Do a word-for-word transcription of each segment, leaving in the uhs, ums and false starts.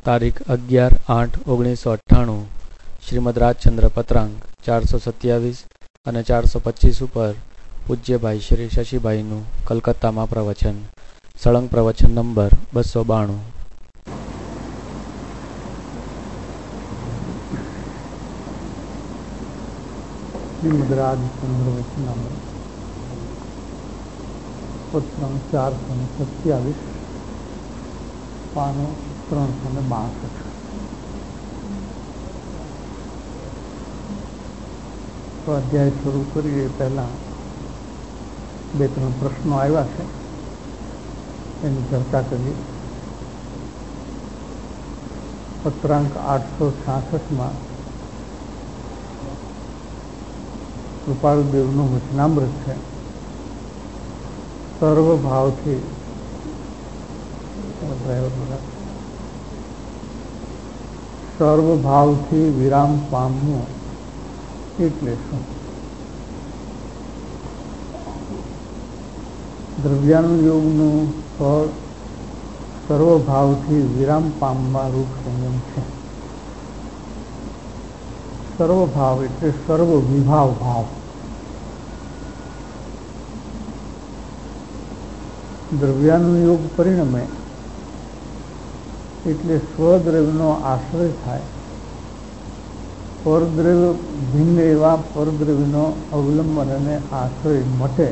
તારીખ અગિયાર આઠ ઓગણીસો અઠ્ઠાણું શ્રીમદ રાજચંદ્ર પત્રાંક ચારસો સત્યાવીસ અને ચારસો પચીસ ઉપર પૂજ્યભાઈ શ્રી શશીભાઈનું કલકત્તામાં પ્રવચન, સળંગ પ્રવચન નંબર બસો બાણું. શ્રીમદ રાજચંદ્ર વચનામૃત પત્રાંક ચારસો ને સત્યાવીસ, પાનો ત્રણસો ને બાસઠ. તો અધ્યાય શરૂ કરીએ પહેલા બે ત્રણ પ્રશ્નો આવ્યા છે, એની ચર્ચા કરીએ. પત્રાંક આઠસો છાસઠમાં કૃપાળુદેવનું વચનામૃત છે. સર્વભાવથી સર્વભાવથી વિરામ પામવું એટલે શું? દ્રવ્યાનુયોગનું ફળ સર્વભાવથી વિરામ પામવા રૂપ સંયમ છે. સર્વભાવ એટલે સર્વ વિભાવ ભાવ. દ્રવ્યાનુયોગ પરિણમે એટલે સ્વદ્રવ્યનો આશ્રય થાય. પરદ્રવ્ય ભિન્ન એવા પરદ્રવ્યનો અવલંબન અને આશ્રય મટે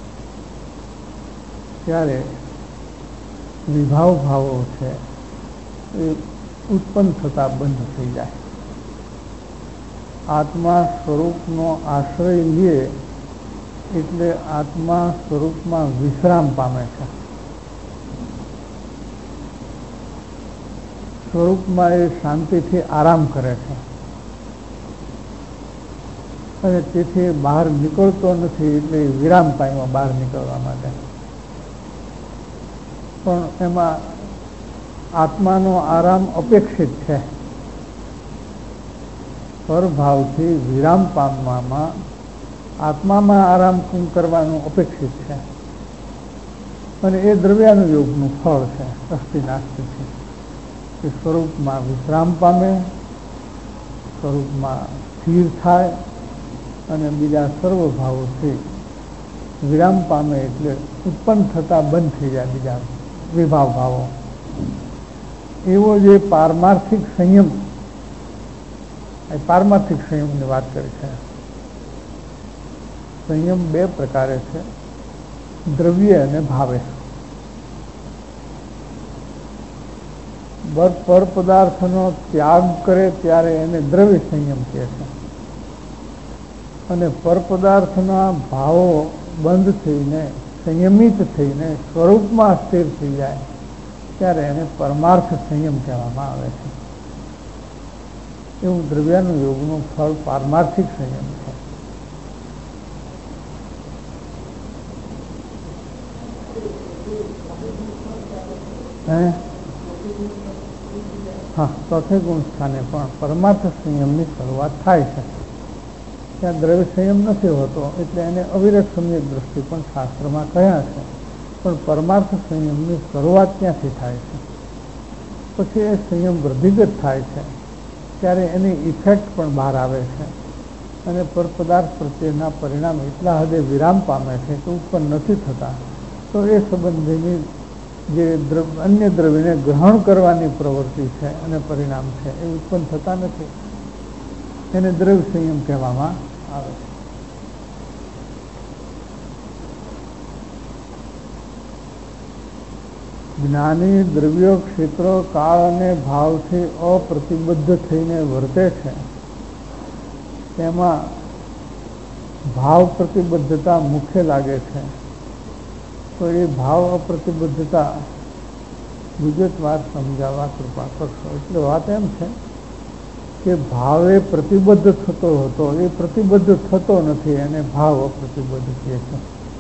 ત્યારે વિભાવ ભાવો છે એ ઉત્પન્ન થતા બંધ થઈ જાય. આત્મા સ્વરૂપનો આશ્રય લે એટલે આત્મા સ્વરૂપમાં વિશ્રામ પામે છે. સ્વરૂપમાં એ શાંતિથી આરામ કરે છે અને તેથી બહાર નીકળતો નથી, એટલે વિરામ પામ્યો બહાર નીકળવા માટે. પણ એમાં આત્માનો આરામ અપેક્ષિત છે. પરભાવથી વિરામ પામવામાં આત્મામાં આરામ કરવાનું અપેક્ષિત છે અને એ દ્રવ્યાનુયોગનું ફળ છે. અસ્થિ નાસ્તિ છે કે સ્વરૂપમાં વિશ્રામ પામે, સ્વરૂપમાં સ્થિર થાય અને બીજા સર્વ ભાવોથી વિરામ પામે એટલે ઉત્પન્ન થતા બંધ થઈ જાય બીજા વિભાવ ભાવો. એવો જે પારમાર્થિક સંયમ, એ પારમાર્થિક સંયમની વાત કરી છે. સંયમ બે પ્રકારે છે, દ્રવ્ય અને ભાવે. પર પદાર્થનો ત્યાગ કરે ત્યારે એને દ્રવ્ય સંયમ કહે છે, અને પર પદાર્થના ભાવો બંધ થઈને સંયમિત થઈને સ્વરૂપમાં સ્થિર થઈ જાય ત્યારે એને પરમાર્થ સંયમ કહેવામાં આવે છે. એવું દ્રવ્યાનુયોગનું ફળ પારમાર્થિક સંયમ છે. હા, ચોથે ગુણ સ્થાને પણ પરમાર્થ સંયમની શરૂઆત થાય છે. ત્યાં દ્રવ્ય સંયમ નથી હોતો એટલે એને અવિરત સમ્યક દ્રષ્ટિ પણ શાસ્ત્રમાં કહ્યા છે. પણ પરમાર્થ સંયમની શરૂઆત ક્યાંથી થાય છે? પછી એ સંયમ વૃદ્ધિગત થાય છે ત્યારે એની ઇફેક્ટ પણ બહાર આવે છે અને પર પદાર્થ પ્રત્યેના પરિણામ એટલા હદે વિરામ પામે છે કે ઉત્પન્ન નથી થતા. તો એ સંબંધીની જે દ્રવ્ય અન્ય દ્રવ્યને ગ્રહણ કરવાની પ્રવૃત્તિ છે અને પરિણામ છે એ ઉત્પન્ન થતા નથી. એને દ્રવ્ય સંયમ કહેવામાં આવે છે. જ્ઞાની દ્રવ્યો ક્ષેત્રો કાળ અને ભાવથી અપ્રતિબદ્ધ થઈને વર્તે છે. તેમાં ભાવ પ્રતિબદ્ધતા મુખ્ય લાગે છે. તો એ ભાવ અપ્રતિબદ્ધતા વિગતવાર સમજાવવા કૃપા કરશો. એટલે વાત એમ છે કે ભાવે પ્રતિબદ્ધ થતો હતો એ પ્રતિબદ્ધ થતો નથી, એને ભાવ અપ્રતિબદ્ધ કહે છે.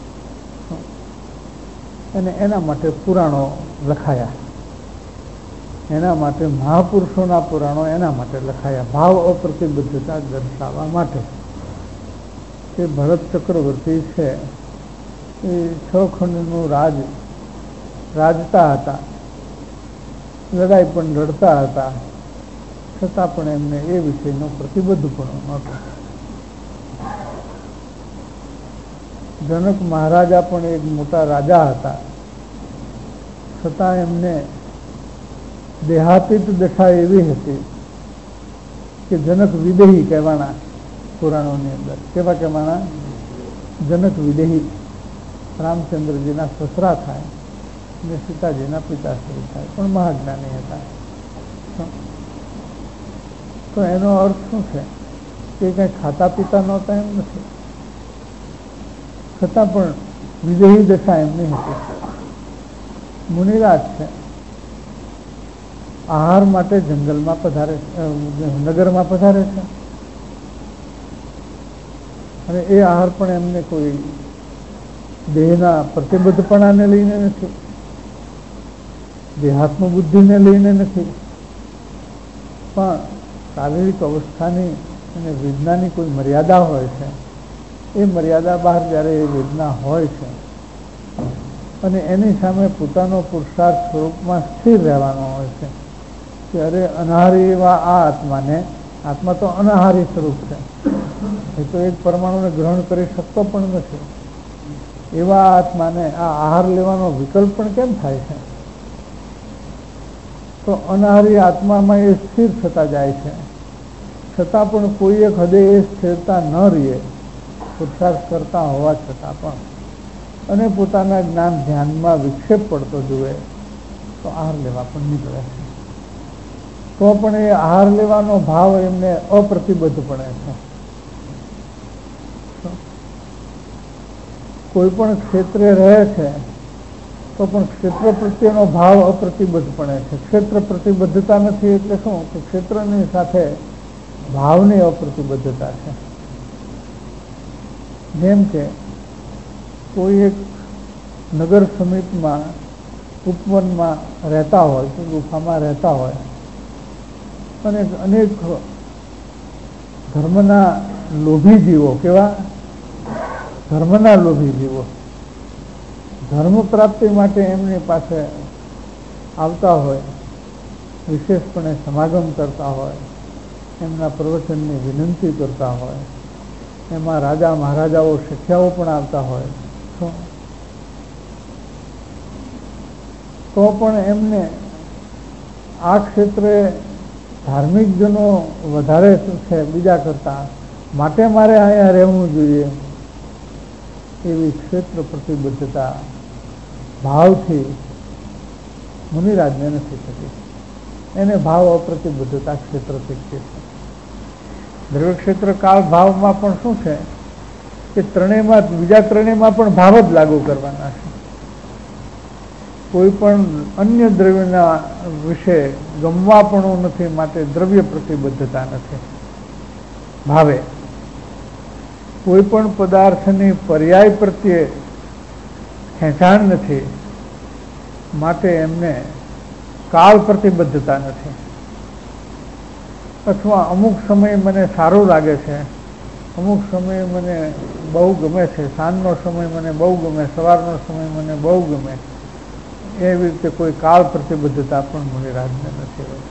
અને એના માટે પુરાણો લખાયા, એના માટે મહાપુરુષોના પુરાણો એના માટે લખાયા, ભાવ અપ્રતિબદ્ધતા દર્શાવવા માટે. કે ભરત ચક્રવર્તી છે એ છ ખંડનું રાજ રાજતા હતા લડાઈ પણ લડતા હતા, છતાં પણ એમને એ વિષયનો પ્રતિબદ્ધ પણ નહોતો. જનક મહારાજા પણ એક મોટા રાજા હતા, છતાં એમને દેહાતીત દશા એવી હતી કે જનક વિદેહી કહેવાના પુરાણોની અંદર. કેવા કહેવાના? જનક વિદેહી. રામચંદ્રજીના સસરા થાય અને સીતાજીના પિતાશ્રી થાય, પણ મહાજ્ઞાની હતા. તો એનો અર્થ શું છે કે કંઈ ખાતા પીતા નહોતા એમ નથી, છતાં પણ વિદેહી દશા એમની હતી. મુનિરાજ છે, આહાર માટે જંગલમાં પધારે, નગરમાં પધારે છે, અને એ આહાર પણ એમને કોઈ દેહના પ્રતિબદ્ધપણાને લઈને નથી, દેહાત્મ બુદ્ધિને લઈને નથી, પણ શારીરિક અવસ્થાની અને વેદનાની કોઈ મર્યાદા હોય છે. એ મર્યાદા બહાર જ્યારે એ વેદના હોય છે અને એની સામે પોતાનો પુરુષાર્થ સ્વરૂપમાં સ્થિર રહેવાનો હોય છે કે અરે અનાહારી એવા આ આત્માને, આત્મા તો અનાહારી સ્વરૂપ છે, એ તો એક પરમાણુને ગ્રહણ કરી શકતો પણ નથી, એવા આત્માને આ આહાર લેવાનો વિકલ્પ પણ કેમ થાય છે? તો અનાહારી આત્મામાં એ સ્થિર થતા જાય છે, છતાં પણ કોઈ એક હદે એ સ્થિરતા ન રહે, પુરુષાર્થ કરતા હોવા છતાં પણ, અને પોતાના જ્ઞાન ધ્યાનમાં વિક્ષેપ પડતો જુએ તો આહાર લેવા પણ નીકળે છે. તો પણ એ આહાર લેવાનો ભાવ એમને અપ્રતિબદ્ધ પડે છે. કોઈ પણ ક્ષેત્રે રહે છે તો પણ ક્ષેત્ર પ્રત્યેનો ભાવ અપ્રતિબદ્ધ પડે છે. ક્ષેત્ર પ્રતિબદ્ધતા નથી એટલે શું કે ક્ષેત્રની સાથે ભાવની અપ્રતિબદ્ધતા છે. જેમ કે કોઈ એક નગર સમીપમાં ઉપવનમાં રહેતા હોય, ગુફામાં રહેતા હોય, અને અનેક ધર્મના લોભી જીવો, કેવા ધર્મના લોભી જીવો ધર્મ પ્રાપ્તિ માટે એમની પાસે આવતા હોય, વિશેષપણે સમાગમ કરતા હોય, એમના પ્રવચનની વિનંતી કરતા હોય, એમાં રાજા મહારાજાઓ શિક્ષાઓ પણ આવતા હોય, તો પણ એમને આ ક્ષેત્રે ધાર્મિક જનો વધારે છે બીજા કરતા, માટે મારે અહીંયા રહેવું જોઈએ એવી ક્ષેત્ર પ્રતિબદ્ધતા ભાવથી મુનિરાજને નથી થતી. એને ભાવ અપ્રતિબદ્ધતા ક્ષેત્રથી છે. દ્રવ્ય ક્ષેત્ર કાળ ભાવમાં પણ શું છે કે ત્રણેયમાં, બીજા ત્રણેયમાં પણ ભાવ જ લાગુ કરવાના છે. કોઈ પણ અન્ય દ્રવ્યના વિશે ગમવા પણ નથી, માટે દ્રવ્ય પ્રતિબદ્ધતા નથી. ભાવે કોઈ પણ પદાર્થની પર્યાય પ્રત્યે ખેંચાણ નથી, માટે એમને કાળ પ્રતિબદ્ધતા નથી. અથવા અમુક સમય મને સારું લાગે છે, અમુક સમય મને બહુ ગમે છે, સાંજનો સમય મને બહુ ગમે, સવારનો સમય મને બહુ ગમે, એવી રીતે કોઈ કાળ પ્રતિબદ્ધતા પણ મુનિરાજને નથી હોતી.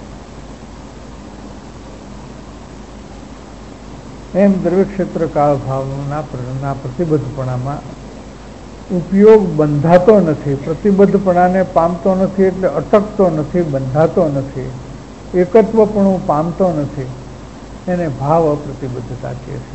એમ દ્રવ્ય ક્ષેત્ર કાળ ભાવના પ્રતિબદ્ધપણામાં ઉપયોગ બંધાતો નથી, પ્રતિબદ્ધપણાને પામતો નથી, એટલે અટકતો નથી, બંધાતો નથી, એકત્વપણું પામતો નથી. એને ભાવ અપ્રતિબદ્ધતા કહે છે.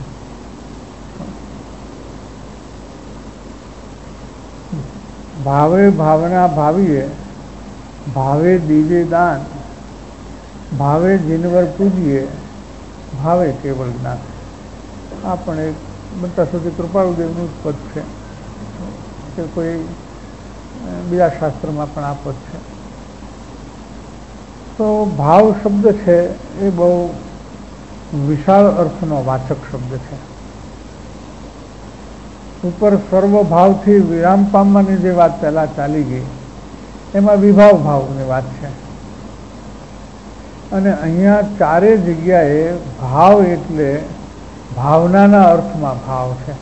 ભાવે ભાવના ભાવીએ, ભાવે દીવે દાન, ભાવે જીનવર પૂજીએ, ભાવે કેવળ જ્ઞાન. આ પણ એક બનતા સુધી કૃપાળુદેવનું જ પદ છે કે કોઈ બીજા શાસ્ત્રમાં પણ આ પદ છે. તો ભાવ શબ્દ છે એ બહુ વિશાળ અર્થનો વાચક શબ્દ છે. ઉપર સર્વ ભાવથી વિરામ પામવાની જે વાત પહેલા ચાલી ગઈ, એમાં વિભાવ ભાવની વાત છે. અને અહીંયા ચારે જગ્યાએ ભાવ એટલે ભાવનાના અર્થમાં ભાવ છે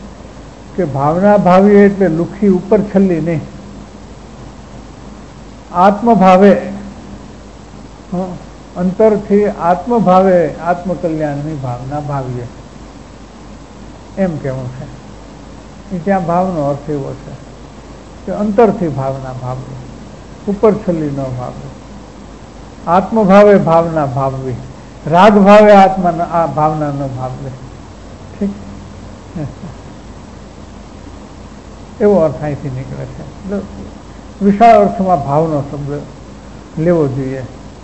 કે ભાવના ભાવી એટલે લુખી ઉપર છલ્લી નહીં. આત્મભાવે, અંતરથી આત્મભાવે આત્મકલ્યાણની ભાવના ભાવીએ એમ કેવું છે. એ ત્યાં ભાવનો અર્થ એવો છે કે અંતરથી ભાવના ભાવવી, ઉપર છલ્લી ન ભાવવી. આત્મભાવે ભાવના ભાવવી, રાગ ભાવે આત્મા આ ભાવના ન ભાવવી. ઠીક, એવો અર્થ અહીંથી નીકળે છે. વિશાળ અર્થમાં ભાવનો શબ્દ લેવો જોઈએ.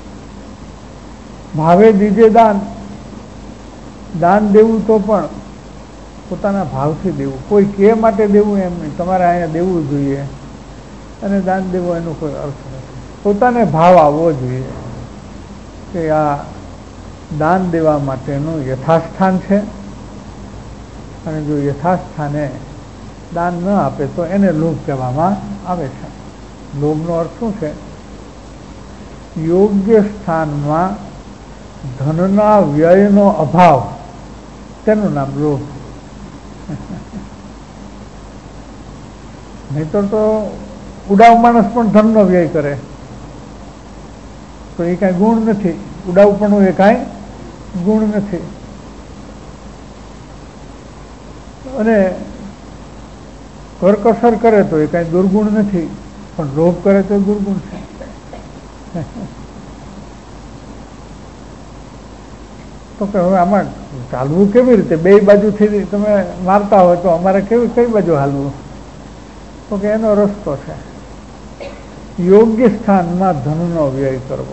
ભાવે દીજે દાન, દાન દેવું તો પણ પોતાના ભાવથી દેવું. કોઈ કે માટે દેવું એમ નહીં, તમારે અહીંયા દેવું જોઈએ અને દાન દેવું એનો કોઈ અર્થ નથી. પોતાને ભાવ આવવો જોઈએ કે આ દાન દેવા માટેનું યથાસ્થાન છે અને જો યથાસ્થાને દાન ન આપે તો એને લોભ કહેવામાં આવે છે. લોભનો અર્થ શું છે? યોગ્ય સ્થાનમાં ધનના વ્યયનો અભાવ, તેનું નામ લોભ. નહીતર તો ઉડાવ માણસ પણ ધનનો વ્યય કરે તો એ કાંઈ ગુણ નથી. ઉડાવપણું એ કાંઈ ગુણ નથી. અને કરકસર કરે તો એ કાંઈ દુર્ગુણ નથી, પણ લોભ કરે તો દુર્ગુણ છે. તો કે હવે આમાં ચાલવું કેવી રીતે? બે બાજુથી તમે મારતા હોય તો અમારે કેવી કઈ બાજુ હાલવું? તો કે એનો રસ્તો છે યોગ્ય સ્થાનમાં ધનનો વ્યય કરવો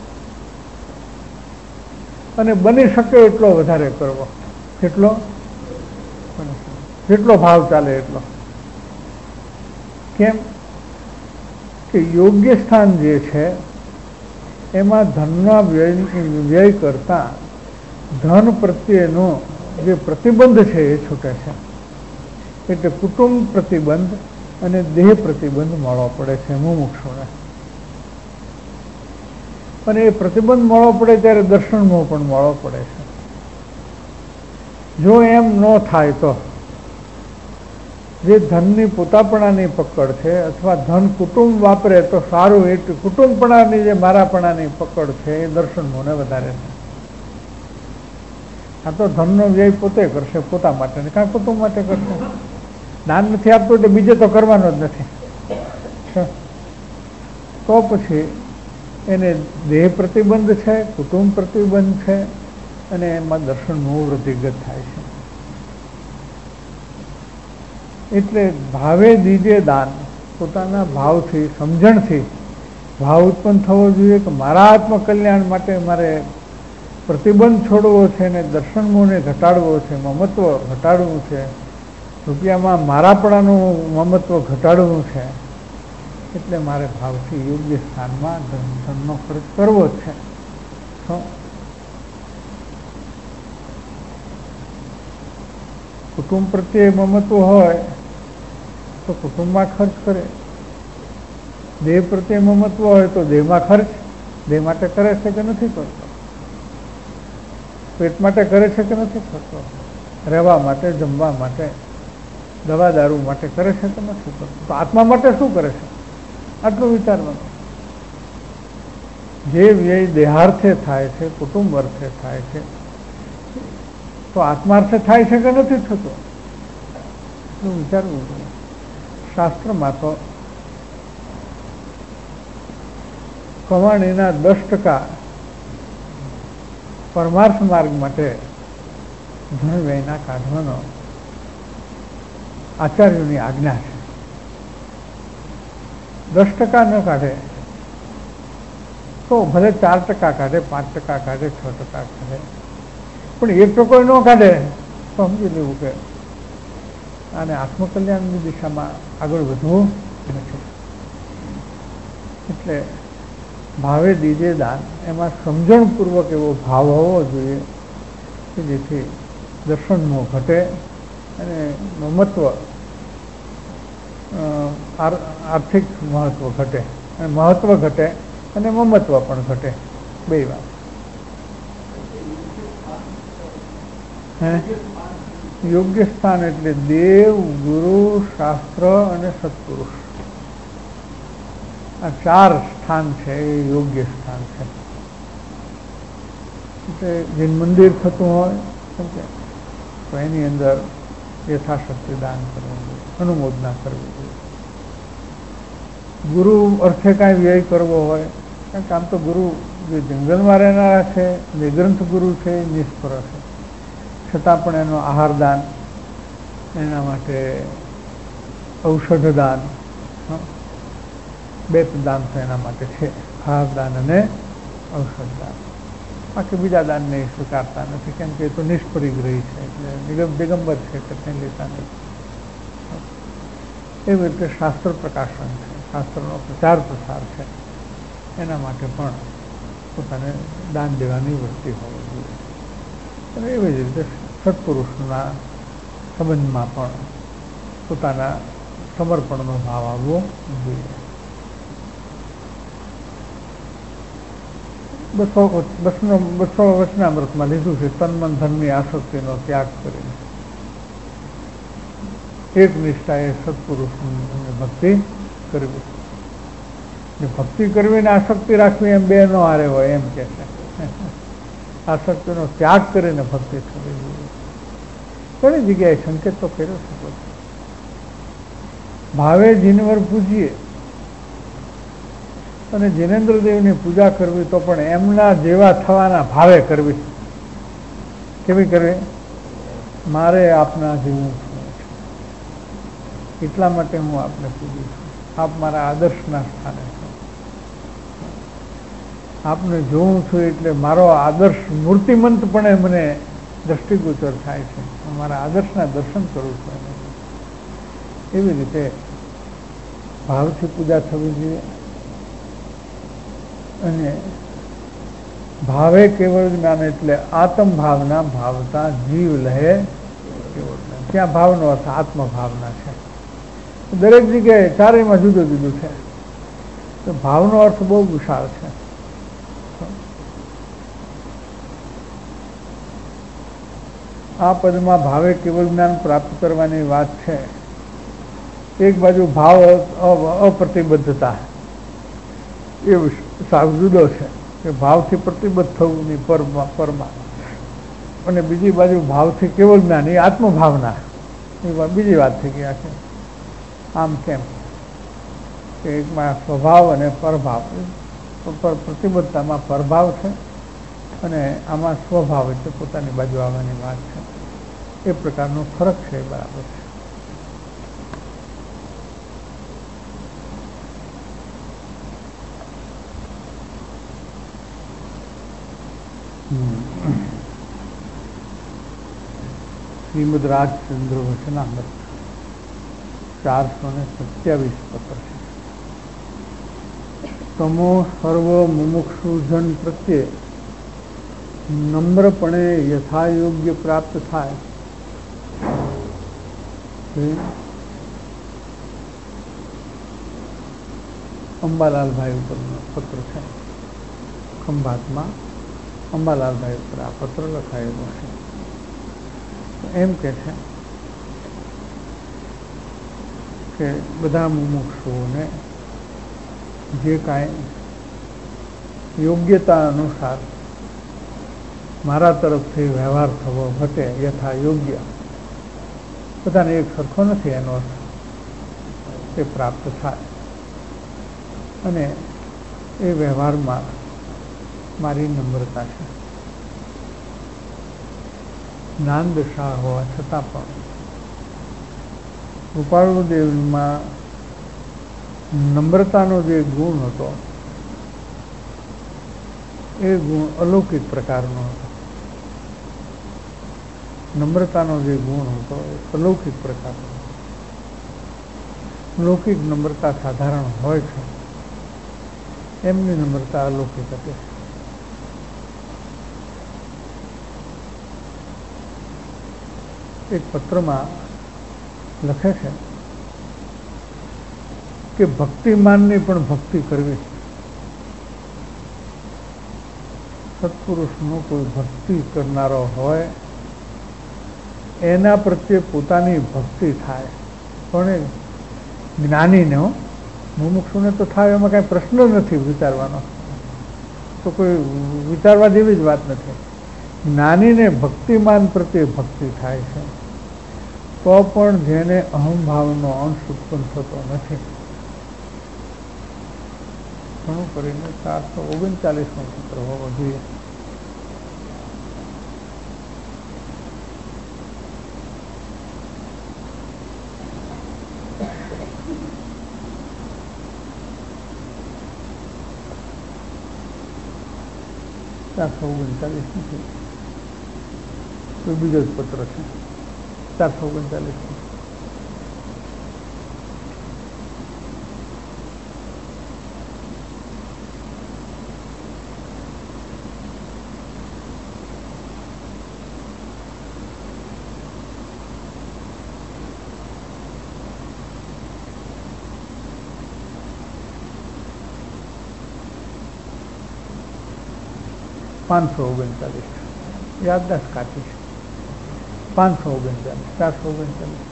અને બની શકે એટલો વધારે કરવો. કેટલો? જેટલો ભાવ ચાલે એટલો. કેમ કે યોગ્ય સ્થાન જે છે એમાં ધનના વ્યય વ્યય કરતા ધન પ્રત્યેનો જે પ્રતિબંધ છે એ છૂટે છે. એટલે કુટુંબ પ્રતિબંધ અને દેહ પ્રતિબંધ મળવો પડે છે મુમુક્ષુને. અને એ પ્રતિબંધ મળવો પડે ત્યારે દર્શનમોહ પણ મળવો પડે છે. જો એમ ન થાય તો જે ધનની પોતાપણાની પકડ છે અથવા ધન કુટુંબ વાપરે તો સારું, એ કુટુંબપણાની જે મારાપણાની પકડ છે એ દર્શનમોહને વધારે છે. આ તો ધનનો વ્યય પોતે કરશે પોતા માટે, કાં કુટુંબ માટે કરશે. દાન નથી આપતું એટલે બીજે તો કરવાનો જ નથી. તો પછી એને દેહ પ્રતિબંધ છે, કુટુંબ પ્રતિબંધ છે અને એમાં દર્શનમોહ વૃદ્ધિગત થાય છે. એટલે ભાવે દીજે દાન, પોતાના ભાવથી, સમજણથી ભાવ ઉત્પન્ન થવો જોઈએ કે મારા આત્મકલ્યાણ માટે મારે પ્રતિબંધ છોડવો છે ને દર્શનમોહને ઘટાડવો છે, મમત્વ ઘટાડવું છે, રૂપિયામાં મારાપણાનું મમત્વ ઘટાડવું છે. એટલે મારે ભાવથી યોગ્ય સ્થાનમાં ધનનો ખર્ચ કરવો જ છે. કુટુંબ પ્રત્યે મમત્વ હોય તો કુટુંબમાં ખર્ચ કરે, દેહ પ્રત્યે મમત્વ હોય તો દેહમાં ખર્ચ. દેહ માટે કરે છે કે નથી કરતો? પેટ માટે કરે છે કે નથી કરતો? રહેવા માટે, જમવા માટે, દવા દારૂ માટે કરે છે કે નથી કરતો? તો આત્મા માટે શું કરે છે? આટલું વિચારવાનું. જે વ્યય દેહાર્થે થાય છે, કુટુંબ અર્થે થાય છે, તો આત્માર્થે થાય છે કે નથી થતો? એટલું વિચારવું જોઈએ. શાસ્ત્રમાં તો કમાણીના દસ ટકા પરમાર્થ માર્ગ માટે ધન વ્યયના કાઢવાનો આચાર્યોની આજ્ઞા છે. દસ ટકા ન કાઢે તો ભલે ચાર ટકા કાઢે, પાંચ ટકા કાઢે, છ ટકા કાઢે, પણ એક ટકો ન કાઢે તો સમજી લેવું કે આને આત્મકલ્યાણની દિશામાં આગળ વધવું નથી. એટલે ભાવે દીજે દાન, એમાં સમજણપૂર્વક એવો ભાવ હોવો જોઈએ કે જેથી દર્શનમોહ ઘટે અને મમત્વ, આર્થિક મહત્વ ઘટે અને મહત્વ ઘટે અને મમત્વ પણ ઘટે. બે વાત. હે યોગ્ય સ્થાન એટલે દેવ, ગુરુ, શાસ્ત્ર અને સત્પુરુષ. આ ચાર સ્થાન છે એ યોગ્ય સ્થાન છે. એટલે જે મંદિર થતું હોય સમજે તો એની અંદર યથાશક્તિ દાન કરવું જોઈએ, અનુમોદના કરવી જોઈએ. ગુરુ અર્થે કાંઈ વ્યય કરવો હોય, કારણ કે આમ તો ગુરુ જે જંગલમાં રહેનારા છે, જે ગ્રંથ ગુરુ છે એ નિષ્ફળ છે, છતાં પણ એનો આહાર દાન, એના માટે ઔષધ દાન, બે દાન તો એના માટે છે, આહાર દાન અને ઔષધ દાન. બાકી બીજા દાનને સ્વીકારતા નથી, કેમ કે એ તો નિષ્પરિગ્રહી છે, એટલે દિગંબર છે કે તેને લેતા નથી. એવી રીતે શાસ્ત્ર પ્રકાશન છે, શાસ્ત્રનો પ્રચાર પ્રસાર છે, એના માટે પણ પોતાને દાન દેવાની વૃત્તિ હોવી જોઈએ. અને એવી જ રીતે સત્પુરુષના સંબંધમાં પણ પોતાના સમર્પણનો ભાવ આવવો જોઈએ. બસો બસનો બસો વચનામૃતમાં લીધું છે, તન મન ધનની આસક્તિનો ત્યાગ કરીને એક નિષ્ઠાએ સત્પુરુષની ભક્તિ કરવી. ભક્તિ કરવી ને આસક્તિ રાખવી એમ બે નો હારે હોય એમ કે છે. આસક્તિનો ત્યાગ કરીને ભક્તિ કરવી જોઈએ. ઘણી જગ્યાએ સંકેત તો કર્યો છે. ભાવે જીનવર પૂજીએ અને જીનેન્દ્રદેવની પૂજા કરવી તો પણ એમના જેવા થવાના ભાવે કરવી. કેવી કરવી? મારે આપના જેવું એટલા માટે હું આપને પૂજું છું. આપ મારા આદર્શના સ્થાને છો. આપને જોઉં છું એટલે મારો આદર્શ મૂર્તિમંતપણે મને દ્રષ્ટિગોચર થાય છે. હું મારા આદર્શના દર્શન કરું છું. એવી રીતે ભાવથી પૂજા થવી જોઈએ. અને ભાવે કેવળ જ્ઞાન એટલે આત્મ ભાવના ભાવતા જીવ લહે કેવળ જ્ઞાન. ત્યાં ભાવનો અર્થ આત્મભાવના છે. દરેક જગ્યાએ ચારેયમાં જુદું જુદું છે. તો ભાવનો અર્થ બહુ વિશાળ છે. આ પદમાં ભાવે કેવળ જ્ઞાન પ્રાપ્ત કરવાની વાત છે. એક બાજુ ભાવ અપ્રતિબદ્ધતા એ સાવ જુદો છે કે ભાવથી પ્રતિબદ્ધ થવું ની પરમાં, અને બીજી બાજુ ભાવથી કેવળ જ્ઞાન એ આત્મભાવના એ બીજી વાત થઈ ગયા છે. આમ કેમ કે એકમાં સ્વભાવ અને પરભાવ, પ્રતિબદ્ધતામાં પરભાવ છે અને આમાં સ્વભાવ એટલે પોતાની બાજુ આવવાની વાત છે. એ પ્રકારનો ફરક છે. બરાબર છે. શ્રીમદ રાજચંદ્ર વચનામૃત ચારસો ને સત્યાવીસ પત્ર છે. તમો સર્વ મુમુક્ષુજન પ્રત્યે નમ્રપણે યથાયોગ્ય પ્રાપ્ત થાય અંબાલાલભાઈ ઉપરનો પત્ર છે. ખંભાતમાં અંબાલાલભાઈ ઉપર આ પત્ર લખાયેલો છે. એમ કે છે કે બધા મુમુક્ષુઓને જે કાંઈ યોગ્યતા અનુસાર મારા તરફથી વ્યવહાર થવો ઘટે યથા યોગ્ય, બધાને એક સરખો નથી એનો અર્થ, તે પ્રાપ્ત થાય. અને એ વ્યવહારમાં મારી નમ્રતા છે. જ્ઞાન દશા હોવા છતાં પણ કૃપાળુદેવમાં નમ્રતાનો જે ગુણ હતો એ ગુણ અલૌકિક પ્રકારનો હતો. નમ્રતાનો જે ગુણ હતો એ અલૌકિક પ્રકારનો. લૌકિક નમ્રતા સાધારણ હોય છે, એમની નમ્રતા અલૌકિક હતી. એક પત્રમાં લખે છે કે ભક્તિમાનની પણ ભક્તિ કરવી. સત્પુરુષનો કોઈ ભક્તિ કરનારો હોય એના પ્રત્યે પોતાની ભક્તિ થાય, પણ જ્ઞાનીનો મુમુક્ષુને તો થાય એમાં કાંઈ પ્રશ્ન નથી વિચારવાનો, તો કોઈ વિચારવા જેવી જ વાત નથી. જ્ઞાનીને ભક્તિમાન પ્રત્યે ભક્તિ થાય છે, તો પણ જેને અહંભાવનો અંશ ઉત્પન્ન થતો નથી. ઘણું કરીને ચારસો ઓગણચાલીસનો સૂત્ર હોવો જોઈએ. ચારસો ઓગણચાલીસ નથી, તો બીજો જ પત્ર છે. ચારસો ઓગણચાલીસ પાંચસો ઓગણચાલીસ યાદદાસ્ત કાચી છે. પાંચસો ઓગણચાલીસ ચારસો ઓગણચાલીસ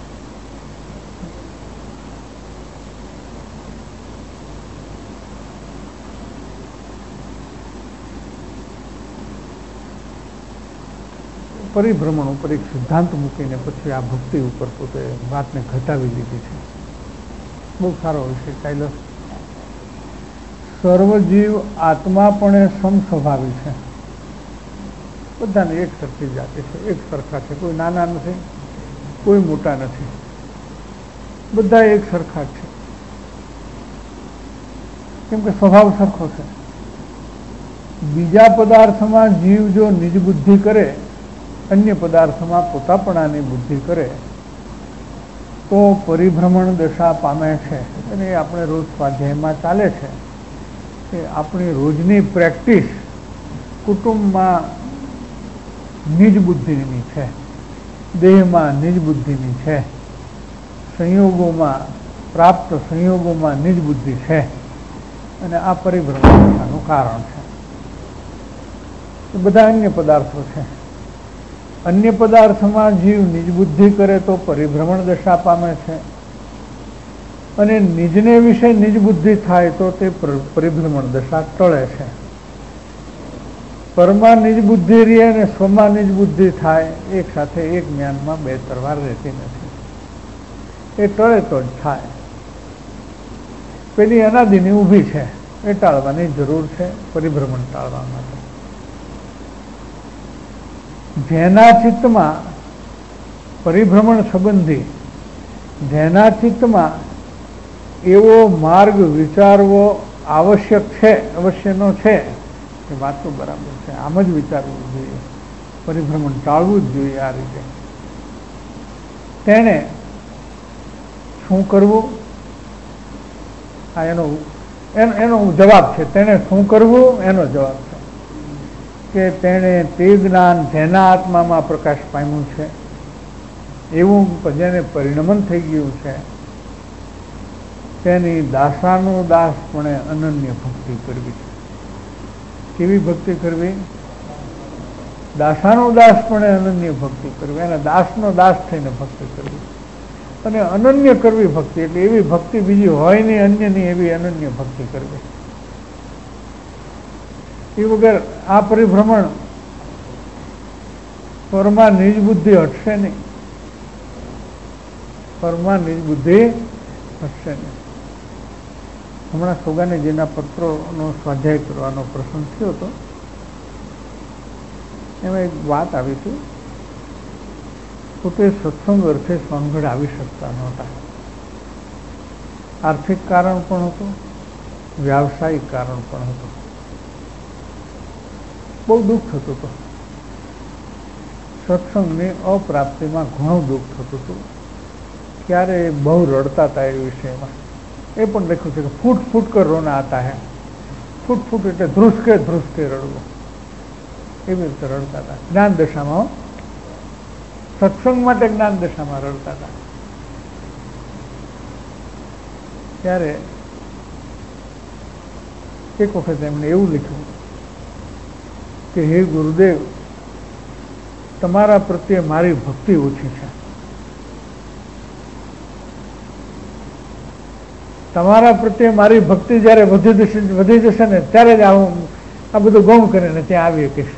પરિભ્રમણ ઉપર એક સિદ્ધાંત મૂકીને પછી આ ભક્તિ ઉપર પોતે વાતને ઘટાવી લીધી છે. બહુ સારો વિષય ચાલ્યો. સર્વજીવ આત્માપણે સમસ્વભાવી છે. બધાને એક સરખી જાતિ છે, એક સરખા છે. કોઈ નાના નથી, કોઈ મોટા નથી, બધા એક સરખા છે. કેમ કે સ્વભાવ સરખો છે. બીજા પદાર્થમાં જીવ જો નિજ બુદ્ધિ કરે, અન્ય પદાર્થમાં પોતાપણાની બુદ્ધિ કરે, તો પરિભ્રમણ દશા પામે છે. અને આપણે રોજ સ્વાધ્યાયમાં ચાલે છે કે આપણી રોજની પ્રેક્ટિસ કુટુંબમાં નિજ બુદ્ધિની છે, દેહમાં નિજ બુદ્ધિની છે, સંયોગોમાં પ્રાપ્ત સંયોગોમાં નિજ બુદ્ધિ છે. અને આ પરિભ્રમણ દશાનું કારણ છે. બધા અન્ય પદાર્થો છે. અન્ય પદાર્થમાં જીવ નિજ બુદ્ધિ કરે તો પરિભ્રમણ દશા પામે છે, અને નિજને વિશે નિજ બુદ્ધિ થાય તો તે પરિભ્રમણ દશા ટળે છે. પરમાં નિજ બુદ્ધિ રહે અને સ્વમાં નિજ બુદ્ધિ થાય, એક સાથે એક જ્ઞાનમાં બે તરવાર રહેતી નથી. એ ટળે તો જ થાય. પેલી અનાદિની ઊભી છે, એ ટાળવાની જરૂર છે પરિભ્રમણ ટાળવા માટે. જેના ચિત્તમાં પરિભ્રમણ સંબંધી જેના ચિત્તમાં એવો માર્ગ વિચારવો આવશ્યક છે, અવશ્યનો છે, એ વાત તો બરાબર છે. આમ જ વિચારવું જોઈએ, પરિભ્રમણ ટાળવું જ જોઈએ. આ રીતે તેણે શું કરવું, આ એનો એનો જવાબ છે. તેણે શું કરવું એનો જવાબ છે કે તેણે તે જ્ઞાન જેના આત્મામાં પ્રકાશ પામ્યું છે, એવું જેને પરિણમન થઈ ગયું છે, તેની દાસાનું દાસપણે અનન્ય ભક્તિ કરવી. કેવી ભક્તિ કરવી? દાસાનું દાસપણે અનન્ય ભક્તિ કરવી. અને દાસનો દાસ થઈને ભક્તિ કરવી. અને અનન્ય કરવી ભક્તિ એટલે એવી ભક્તિ બીજી હોય નહીં, અન્યની એવી અનન્ય ભક્તિ કરવી. એ વગર આ પરિભ્રમણ પરમાં નિજ બુદ્ધિ હટશે નહીં. પરમાં નિજ બુદ્ધિ હટશે નહીં. હમણાં સોગાનીજીના પત્રોનો સ્વાધ્યાય કરવાનો પ્રસંગ થયો હતો. એમાં એક વાત આવી હતી. પોતે સત્સંગ અર્થે સોનગઢ આવી શકતા નહોતા. આર્થિક કારણ પણ હતું, વ્યાવસાયિક કારણ પણ હતું. બહુ દુઃખ થતું હતું. સત્સંગની અપ્રાપ્તિમાં ઘણું દુઃખ થતું હતું. ક્યારે બહુ રડતા હતા એ વિષયમાં. એ પણ લખ્યું છે કે ફૂટ ફૂટ કર રોના આતા હે. ફૂટ ફૂટ એટલે ધ્રુસકે ધ્રુસકે રડવું, એવી રીતે રડતા હતા. જ્ઞાન દશામાં, સત્સંગ માટે જ્ઞાન દશામાં રડતા હતા. ત્યારે એક વખત એમણે એવું લખ્યું કે હે ગુરુદેવ, તમારા પ્રત્યે મારી ભક્તિ ઓછી છે. તમારા પ્રત્યે મારી ભક્તિ જયારે વધી જશે વધી જશે ને ત્યારે જ આવું આ બધું ગૌણ કરીને ત્યાં આવી શકીશ.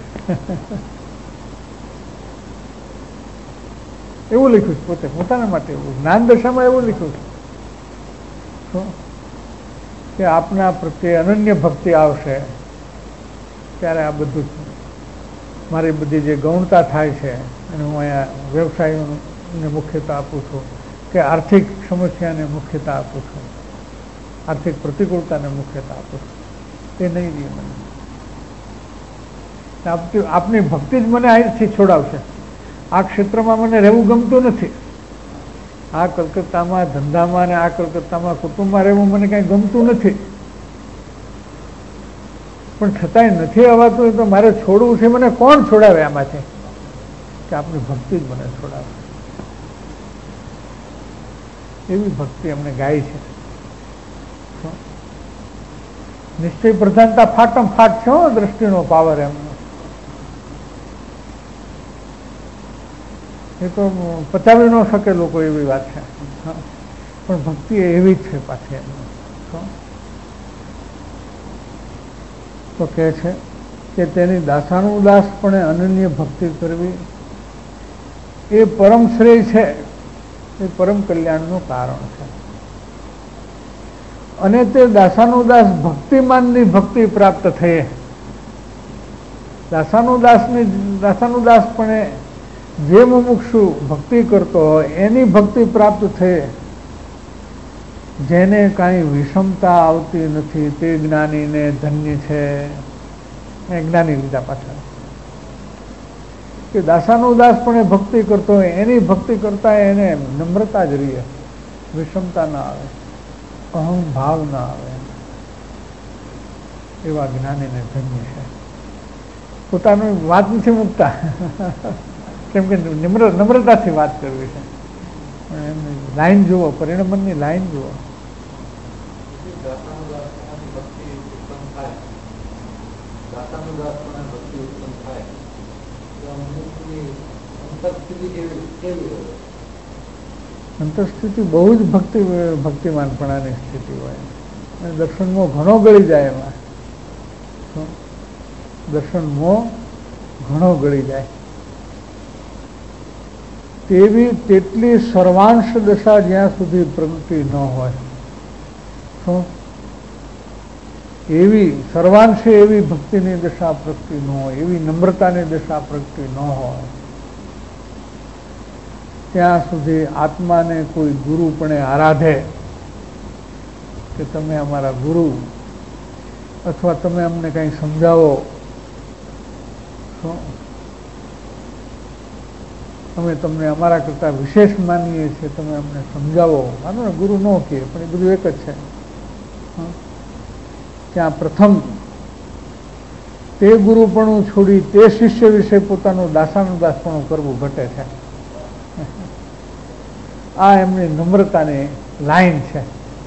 એવું લખ્યું છે પોતે પોતાના માટે, એવું જ્ઞાન દશામાં એવું લખ્યું છે કે આપના પ્રત્યે અનન્ય ભક્તિ આવશે ત્યારે આ બધું મારી બધી જે ગૌણતા થાય છે અને હું અહીંયા વ્યવસાયોને મુખ્યતા આપું છું કે આર્થિક સમસ્યાને મુખ્યતા આપું છું, આર્થિક પ્રતિકૂળતાને મુખ્યતા આપું છું, તે નહીં રહે મને. આપની ભક્તિ જ મને અહીંથી છોડાવશે. આ ક્ષેત્રમાં મને રહેવું ગમતું નથી, આ કલકત્તામાં ધંધામાં ને આ કલકત્તામાં કુટુંબમાં રહેવું મને કાંઈ ગમતું નથી, પણ છતાંય નથી આવતું તો મારે છોડવું છે. મને કોણ છોડાવે આમાંથી? કે આપણી ભક્તિ જ મને છોડાવે. એવી ભક્તિ અમને ગાય છે. નિશ્ચય પ્રધાનતા ફાટમ ફાટ છે હો, દ્રષ્ટિનો પાવર એમનો. એ તો પચાવી ન શકે લોકો, એવી વાત છે. પણ ભક્તિ એવી જ છે પાછી એમની. તો કહે છે કે તેની દાસાનુદાસપણે અનન્ય ભક્તિ કરવી એ પરમ શ્રેય છે, એ પરમ કલ્યાણનું કારણ છે. અને તે દાસાનુદાસ ભક્તિમાનની ભક્તિ પ્રાપ્ત થયે. દાસાનુદાસની દાસાનુદાસપણે જે મુમુક્ષુ ભક્તિ કરતો હોય એની ભક્તિ પ્રાપ્ત થયે, જેને કાંઈ વિષમતા આવતી નથી તે જ્ઞાનીને ધન્ય છે. એ જ્ઞાની લીધા પાછળ કે દાસાનુદાસપણે ભક્તિ કરતો હોય એની ભક્તિ કરતા એને નમ્રતા જ રહીએ, વિષમતા ના આવે, અહમ ભાવ ના આવે, એવા જ્ઞાનીને ધન્ય છે. પોતાનું વાત નથી મૂકતા, કેમ કે નમ્ર નમ્રતાથી વાત કરવી છે. એમની લાઈન જુઓ, પરિણમનની લાઈન જુઓ. અંતરસ્થિતિ બહુ જ ભક્તિ ભક્તિમાનપણાની સ્થિતિ હોય. દર્શનમાં ઘણો ગળી જાય, એમાં દર્શનમાં ઘણો ગળી જાય. તેવી તેટલી સર્વાંશ દશા જ્યાં સુધી પ્રગતિ ન હોય, શું એવી સર્વાંશે એવી ભક્તિની દશા પ્રગતિ ન હોય, એવી નમ્રતાની દશા પ્રગતિ ન હોય, ત્યાં સુધી આત્માને કોઈ ગુરુ પણ આરાધે કે તમે અમારા ગુરુ, અથવા તમે અમને કંઈ સમજાવો, અમે તમને અમારા કરતા વિશેષ માનીએ છીએ, તમે અમને સમજાવો. માનો ને ગુરુ ન કહે, પણ એ બધું એક જ છે. ત્યાં પ્રથમ તે ગુરુપણું છોડી તે શિષ્ય વિશે પોતાનું દાસાનુદાસપણું કરવું ઘટે છે. આ એમની નમ્રતાની લાઈન છે.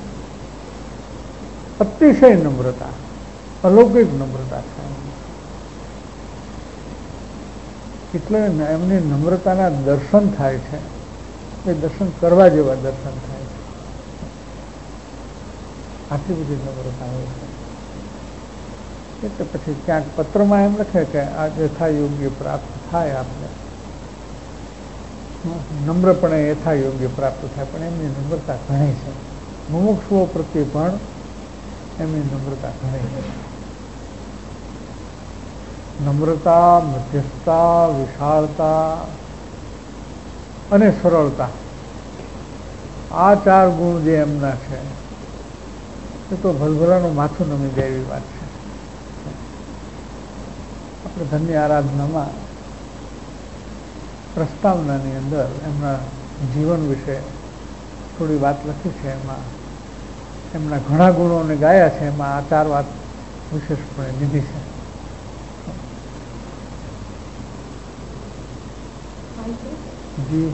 અતિશય નમ્રતા, અલૌકિક નમ્રતા છે. એટલે એમની નમ્રતાના દર્શન થાય છે, એ દર્શન કરવા જેવા દર્શન થાય છે. આટલી બધી નમ્રતા હોય છે. એટલે પછી ક્યાંક પત્રમાં એમ લખે કે આ યથા યોગ્ય પ્રાપ્ત થાય, આપણે નમ્રપણે યથા યોગ્ય પ્રાપ્ત થાય. પણ એમની નમ્રતા ઘણી છે. મુમુક્ષુઓ પ્રત્યે પણ એમની નમ્રતા ઘણી છે. નમ્રતા, મધ્યસ્થતા, વિશાળતા અને સરળતા, આ ચાર ગુણ જે એમના છે એ તો ભલભલાનું માથું નમી જાય એવી વાત છે. આપણે ધન્ય આરાધનામાં પ્રસ્તાવનાની અંદર એમના જીવન વિશે થોડી વાત લખી છે. એમાં એમના ઘણા ગુણોને ગાયા છે, એમાં આ ચાર વાત વિશેષપણે લીધી છે. જી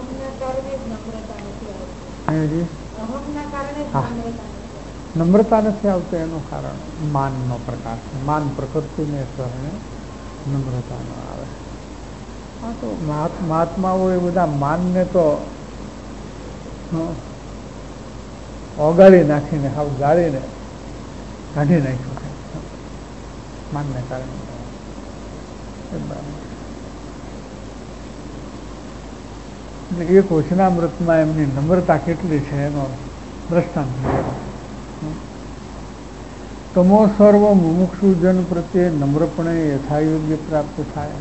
જી હા, નમ્રતા નથી આવતું એનું કારણ માનનો પ્રકાર છે. માન પ્રકૃતિને કારણે નમ્રતા ન આવે. હા, તો મહાત્માઓ એ બધા માનને તો ઓગાળી નાખીને હાવ ગાળીને કાઢી નાખ્યું છે માનને કારણે. એટલે એક વચનામૃતમાં એમની નમ્રતા કેટલી છે એનો દ્રષ્ટાંત. તમો સર્વ મુમુક્ષુજન પ્રત્યે નમ્રપણે યથાયોગ્ય પ્રાપ્ત થાય.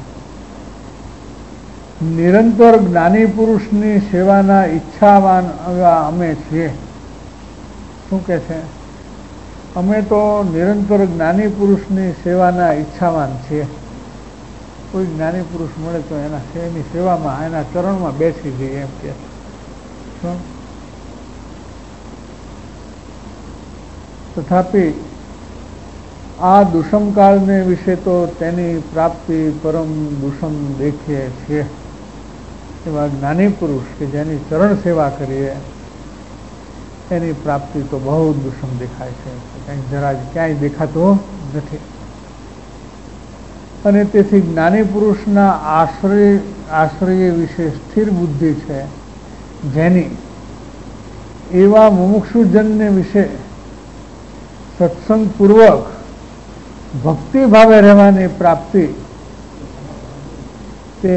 નિરંતર જ્ઞાની પુરુષની સેવાના ઈચ્છાવાન અમે છીએ. શું કે છે? અમે તો નિરંતર જ્ઞાની પુરુષની સેવાના ઈચ્છાવાન છીએ. કોઈ જ્ઞાની પુરુષ મળે તો એના એની સેવામાં એના ચરણમાં બેસી જઈએ એમ કે. શું તથાપિ આ દુષમકાળને વિશે તો તેની પ્રાપ્તિ પરમ દુષમ દેખીએ છીએ. એવા જ્ઞાની પુરુષ કે જેની ચરણ સેવા કરીએ એની પ્રાપ્તિ તો બહુ દુષમ દેખાય છે, કંઈ જરા ક્યાંય દેખાતું નથી. અને તેથી જ્ઞાની પુરુષના આશ્રય આશ્રય વિશે સ્થિર બુદ્ધિ છે જેની, એવા મુમુક્ષુજનને વિશે સત્સંગપૂર્વક ભક્તિ ભાવે રહેવાની પ્રાપ્તિ તે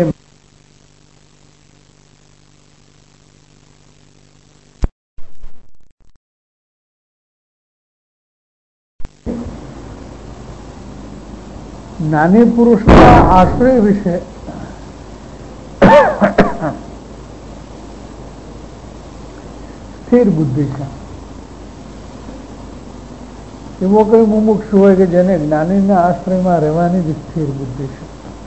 જ્ઞાની પુરુષના આશ્રય વિશે સ્થિર બુદ્ધિ છે. એવો કઈ મુમુક્ષુ હોય કે જેને જ્ઞાનીના આશ્રયમાં રહેવાની જ સ્થિર બુદ્ધિ છે.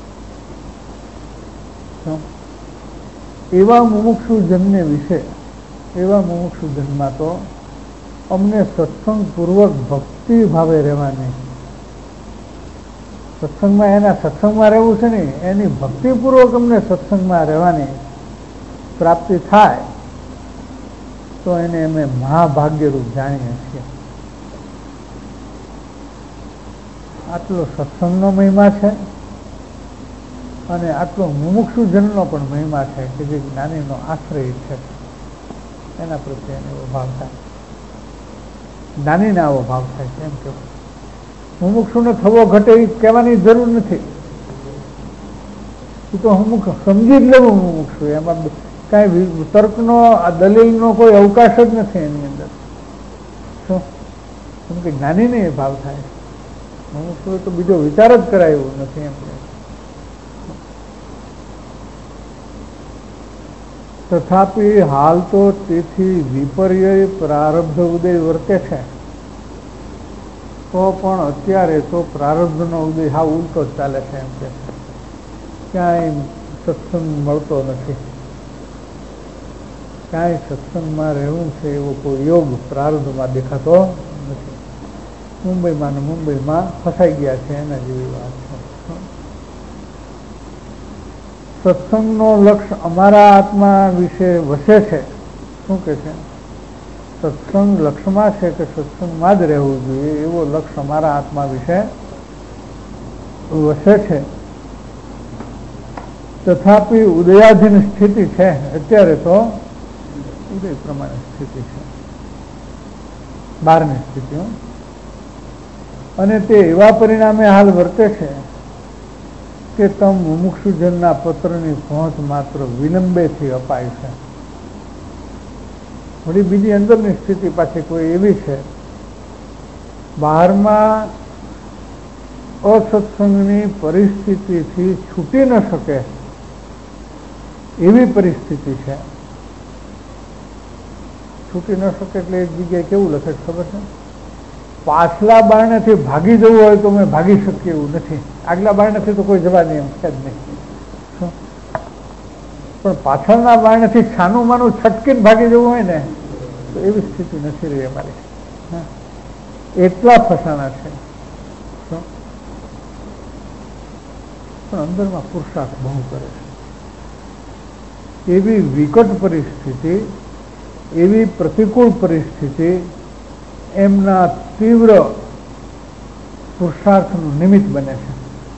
એવા મુમુક્ષુ જનને વિશે, એવા મુમુક્ષુ જનમાં તો અમને સત્સંગપૂર્વક ભક્તિ ભાવે રહેવાની, સત્સંગમાં એના સત્સંગમાં રહેવું છે ને, એની ભક્તિપૂર્વક અમને સત્સંગમાં રહેવાની પ્રાપ્તિ થાય તો એને અમે મહાભાગ્યરૂપ જાણીએ છીએ. આટલો સત્સંગનો મહિમા છે અને આટલો મુમુક્ષુજનનો પણ મહિમા છે કે જે જ્ઞાનીનો આશ્રય છે, એના પ્રત્યે એવો ભાવ થાય, જ્ઞાનીને આવો ભાવ થાય છે. એમ કેવું મુમુક્ષુને થવો ઘટે એ કહેવાની જરૂર નથી. એ તો અમુક સમજી જ લેવું મુમુક્ષુ, એમાં કાંઈ તર્કનો દલીલનો કોઈ અવકાશ જ નથી એની અંદર. શું કેમ કે જ્ઞાનીને એ ભાવ થાય, મુમુક્ષુ તો બીજો વિચાર જ કરાય એવું નથી. એમ તથાપિ હાલ તો તેથી વિપર્ય પ્રારબ્ધ ઉદય વર્તે છે, તો પણ અત્યારે તો પ્રારબ્ધનો ઉદય હા ઉલટો જ ચાલે છે. એમ કે ક્યાંય સત્સંગ મળતો નથી, ક્યાંય સત્સંગમાં રહેવું છે એવો કોઈ યોગ પ્રારબ્ધમાં દેખાતો નથી. મુંબઈમાં ને મુંબઈમાં ફસાઈ ગયા છે એના જેવી વાત છે. સત્સંગનો લક્ષ્ય અમારા આત્મા વિશે વસે છે. શું કે છે? સત્સંગ લક્ષ્યમાં છે કે સત્સંગમાં જ રહેવું જોઈએ એવો લક્ષ્ય અમારા આત્મા વિશે વસે છે. તથાપિ ઉદયાધીન સ્થિતિ છે, અત્યારે તો ઉદય પ્રમાણે સ્થિતિ છે, બહારની સ્થિતિઓ, અને તે એવા પરિણામે હાલ વર્તે છે કે તમ મુમુક્ષુજનના પત્રની પહોંચ માત્ર વિલંબેથી અપાય છે. વળી બીજી અંદરની સ્થિતિ પાછી કોઈ એવી છે, બહારમાં અસત્સંગની પરિસ્થિતિથી છૂટી ન શકે એવી પરિસ્થિતિ છે. છૂટી ન શકે એટલે એક જગ્યાએ કેવું લખે ખબર છે? પાછલા બારણેથી ભાગી જવું હોય તો મેં ભાગી શકીએ એવું નથી, આગલા બારણેથી તો કોઈ જવાની એમ છે જ નહીં. પણ પાછળના બારણેથી છાનું માનું છટકીને ભાગી જવું હોય ને તો એવી સ્થિતિ નથી રહી અમારી. એટલા ફસાણા છે. પણ અંદરમાં પુરુષાર્થ બહુ કરે છે. એવી વિકટ પરિસ્થિતિ, એવી પ્રતિકૂળ પરિસ્થિતિ એમના તીવ્ર પુરુષાર્થનું નિમિત્ત બને છે.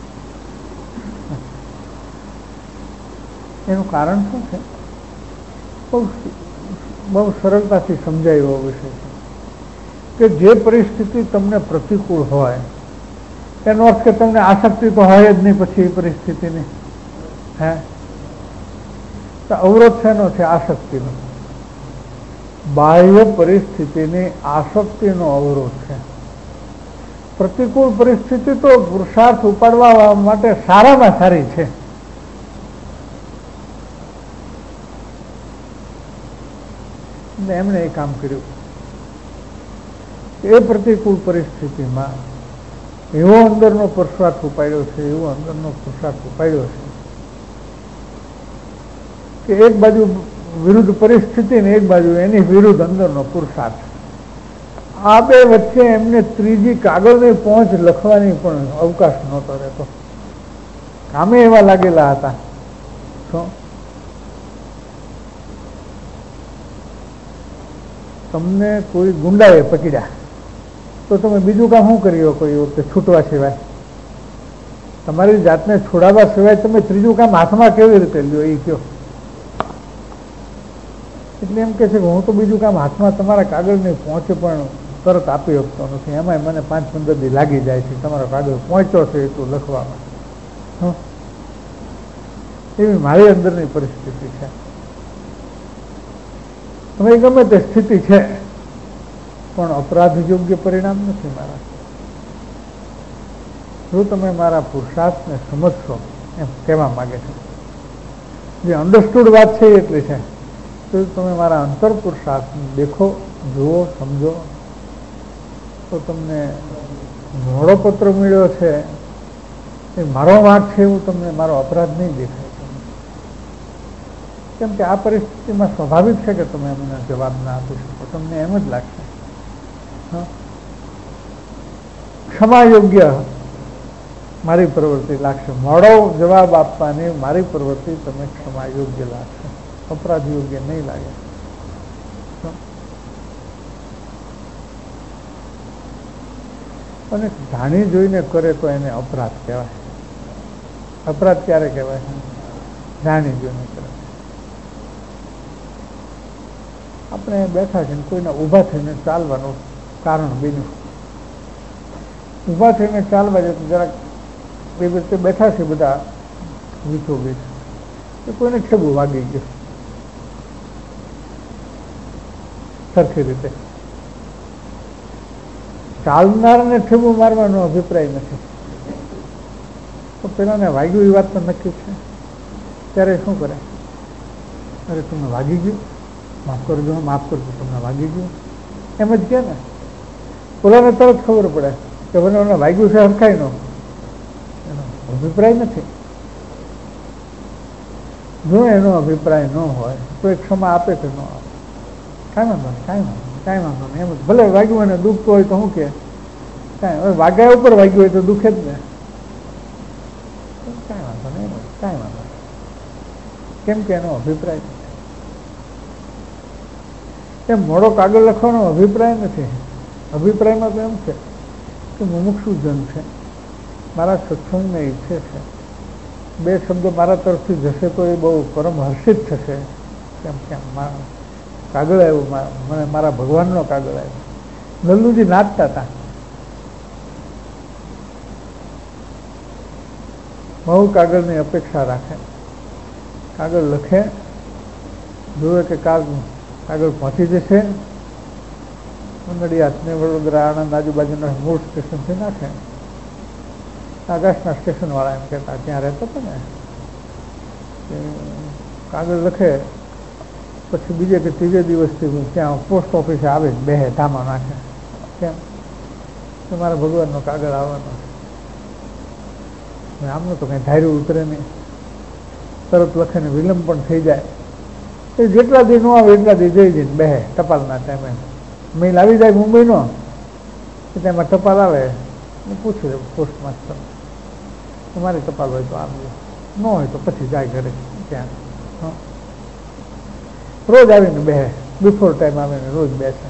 એનું કારણ શું છે? બહુ બહુ સરળતાથી સમજાય એવો વિષય છે. કે જે પરિસ્થિતિ તમને પ્રતિકૂળ હોય એનો અર્થ કે તમને આસક્તિ તો હોય જ નહીં પછી એ પરિસ્થિતિની. હે તો અવરોધ શેનો છે? આસક્તિનો. બાહ્ય પરિસ્થિતિની આસક્તિનો અવરોધ છે. પ્રતિકૂળ પરિસ્થિતિ તો પુરુષાર્થ ઉપાડવા માટે સારામાં સારી છે. એમણે એ કામ કર્યું. એ પ્રતિકૂળ પરિસ્થિતિમાં એવો અંદરનો પુરુષાર્થ ઉપાડ્યો છે, એવો અંદરનો પુરુષાર્થ ઉપાડ્યો છે કે એક બાજુ વિરુદ્ધ પરિસ્થિતિ ને એક બાજુ એની વિરુદ્ધ અંદરનો પુરુષાર્થ. આ બે વચ્ચે એમને ત્રીજી કાગળની પહોંચ લખવાની પણ અવકાશ નહોતો રહેતો. કામે એવા લાગેલા હતા. શું તમને કોઈ ગુંડાએ પકડ્યા તો તમે બીજું કામ શું કરી શકો એ વખતે છૂટવા સિવાય? તમારી જાતને છોડાવવા સિવાય તમે ત્રીજું કામ હાથમાં કેવી રીતે લ્યો એ કહો. એટલે એમ કે છે કે હું તો બીજું કામ હાથમાં તમારા કાગળની પહોંચે પણ તરત આપી શકતો નથી. એમાંય મને પાંચ પંદર દી લાગી જાય છે તમારો કાગળ પહોંચ્યો છે એટલું લખવામાં. એવી મારી અંદરની પરિસ્થિતિ છે. તમે ગમે તે સ્થિતિ છે પણ અપરાધ યોગ્ય પરિણામ નથી મારા. જો તમે મારા પુરુષાર્થને સમજશો એમ કહેવા માંગે છે. જે અંડરસ્ટુડ વાત છે એટલી છે. તો તમે મારા અંતર પુરુષાર્થ દેખો, જુઓ, સમજો તો તમને મોડો પત્ર મળ્યો છે એ મારો વાંક છે એવું તમને મારો અપરાધ નહીં દેખાય. કેમ કે આ પરિસ્થિતિમાં સ્વાભાવિક છે કે તમે એમને જવાબ ના આપી શકો. તમને એમ જ લાગશે. ક્ષમા યોગ્ય મારી પ્રવૃત્તિ લાગશે. મોડો જવાબ આપવાની મારી પ્રવૃત્તિ તમે ક્ષમા યોગ્ય લાગશે. અપરાધ યોગ્ય નહીં લાગે. અને જાણી જોઈને કરે તો એને અપરાધ કહેવાય. અપરાધ ક્યારે કહેવાય? જાણી જોઈને કરે. આપણે બેઠા છે કોઈને ઊભા થઈને ચાલવાનું કારણ બન્યું. ઊભા થઈને ચાલવા જાય તો જરાક એ રીતે બેઠા છે બધા વીચો વીચ તો કોઈને ઠેબુ વાગી ગયું સરખી રીતે. ચાલનારને ઠેબુ મારવાનો અભિપ્રાય નથી. તો પેલાને વાગ્યું એ વાત તો નક્કી છે. ત્યારે શું કરે? અરે તમને વાગી ગયું, માફ કરજો, માફ કરજો, તમને વાગી ગયું એમ જ કે ને. ઓલાને તરત ખબર પડે કે મને ઓને વાગ્યું છે હરખાઈ નો એનો અભિપ્રાય નથી. જો એનો અભિપ્રાય ન હોય તો એ ક્ષમા આપે કે ન આપે? કાંઈ વાંધો નહીં, કાંઈ વાંધો નહીં, કાંઈ વાંધો નહીં. એમ ભલે વાગ્યું એને દુખતું હોય તો શું કે કાંઈ, હવે વાગ્યા ઉપર વાગ્યું હોય તો દુખે જ ને. કાંઈ વાંધો નહીં, કાંઈ વાંધો નહીં. કેમ કે એનો અભિપ્રાય નથી. એમ મોડો કાગળ લખવાનો અભિપ્રાય નથી. અભિપ્રાયમાં તો એમ છે કે મુમુક્ષુ જન છે, મારા સત્સંગને ઈચ્છે છે, બે શબ્દો મારા તરફથી જશે તો એ બહુ પરમ હર્ષિત થશે. કેમ કેમ કાગળ આવ્યું, મને મારા ભગવાનનો કાગળ આવ્યો. લલ્લુજી નાચતા હતા. બહુ કાગળની અપેક્ષા રાખે. કાગળ લખે, જોવે કે કાગળ કાગળ પહોંચી જશે. નડિયાદ ને વડોદરા, આણંદ આજુબાજુના મૂળ સ્ટેશનથી નાખે. આકાશના સ્ટેશન વાળા એમ કહેતા, ત્યાં રહેતો હતો ને, કાગળ લખે પછી બીજે કે ત્રીજે દિવસથી ત્યાં પોસ્ટ ઓફિસે આવે જ બે ધામા નાખે. કેમ? તો મારા ભગવાનનો કાગળ આવવાનો છે. આમનું તો કંઈ ધાર્યું ઉતરે નહીં. તરત લખે ને વિલંબ પણ થઈ જાય. એ જેટલા દી નો આવે એટલા દી જઈ જઈને બે ટપાલના ટાઈમે મેલ આવી જાય મુંબઈનો, એટલે એમાં ટપાલ આવે પૂછી લે પોસ્ટ માસ્ટર, તમારી ટપાલ હોય તો આપજો, ન હોય તો પછી જાય ઘરે. ત્યાં રોજ આવીને બે બિફોર ટાઈમ આવીને રોજ બેસે.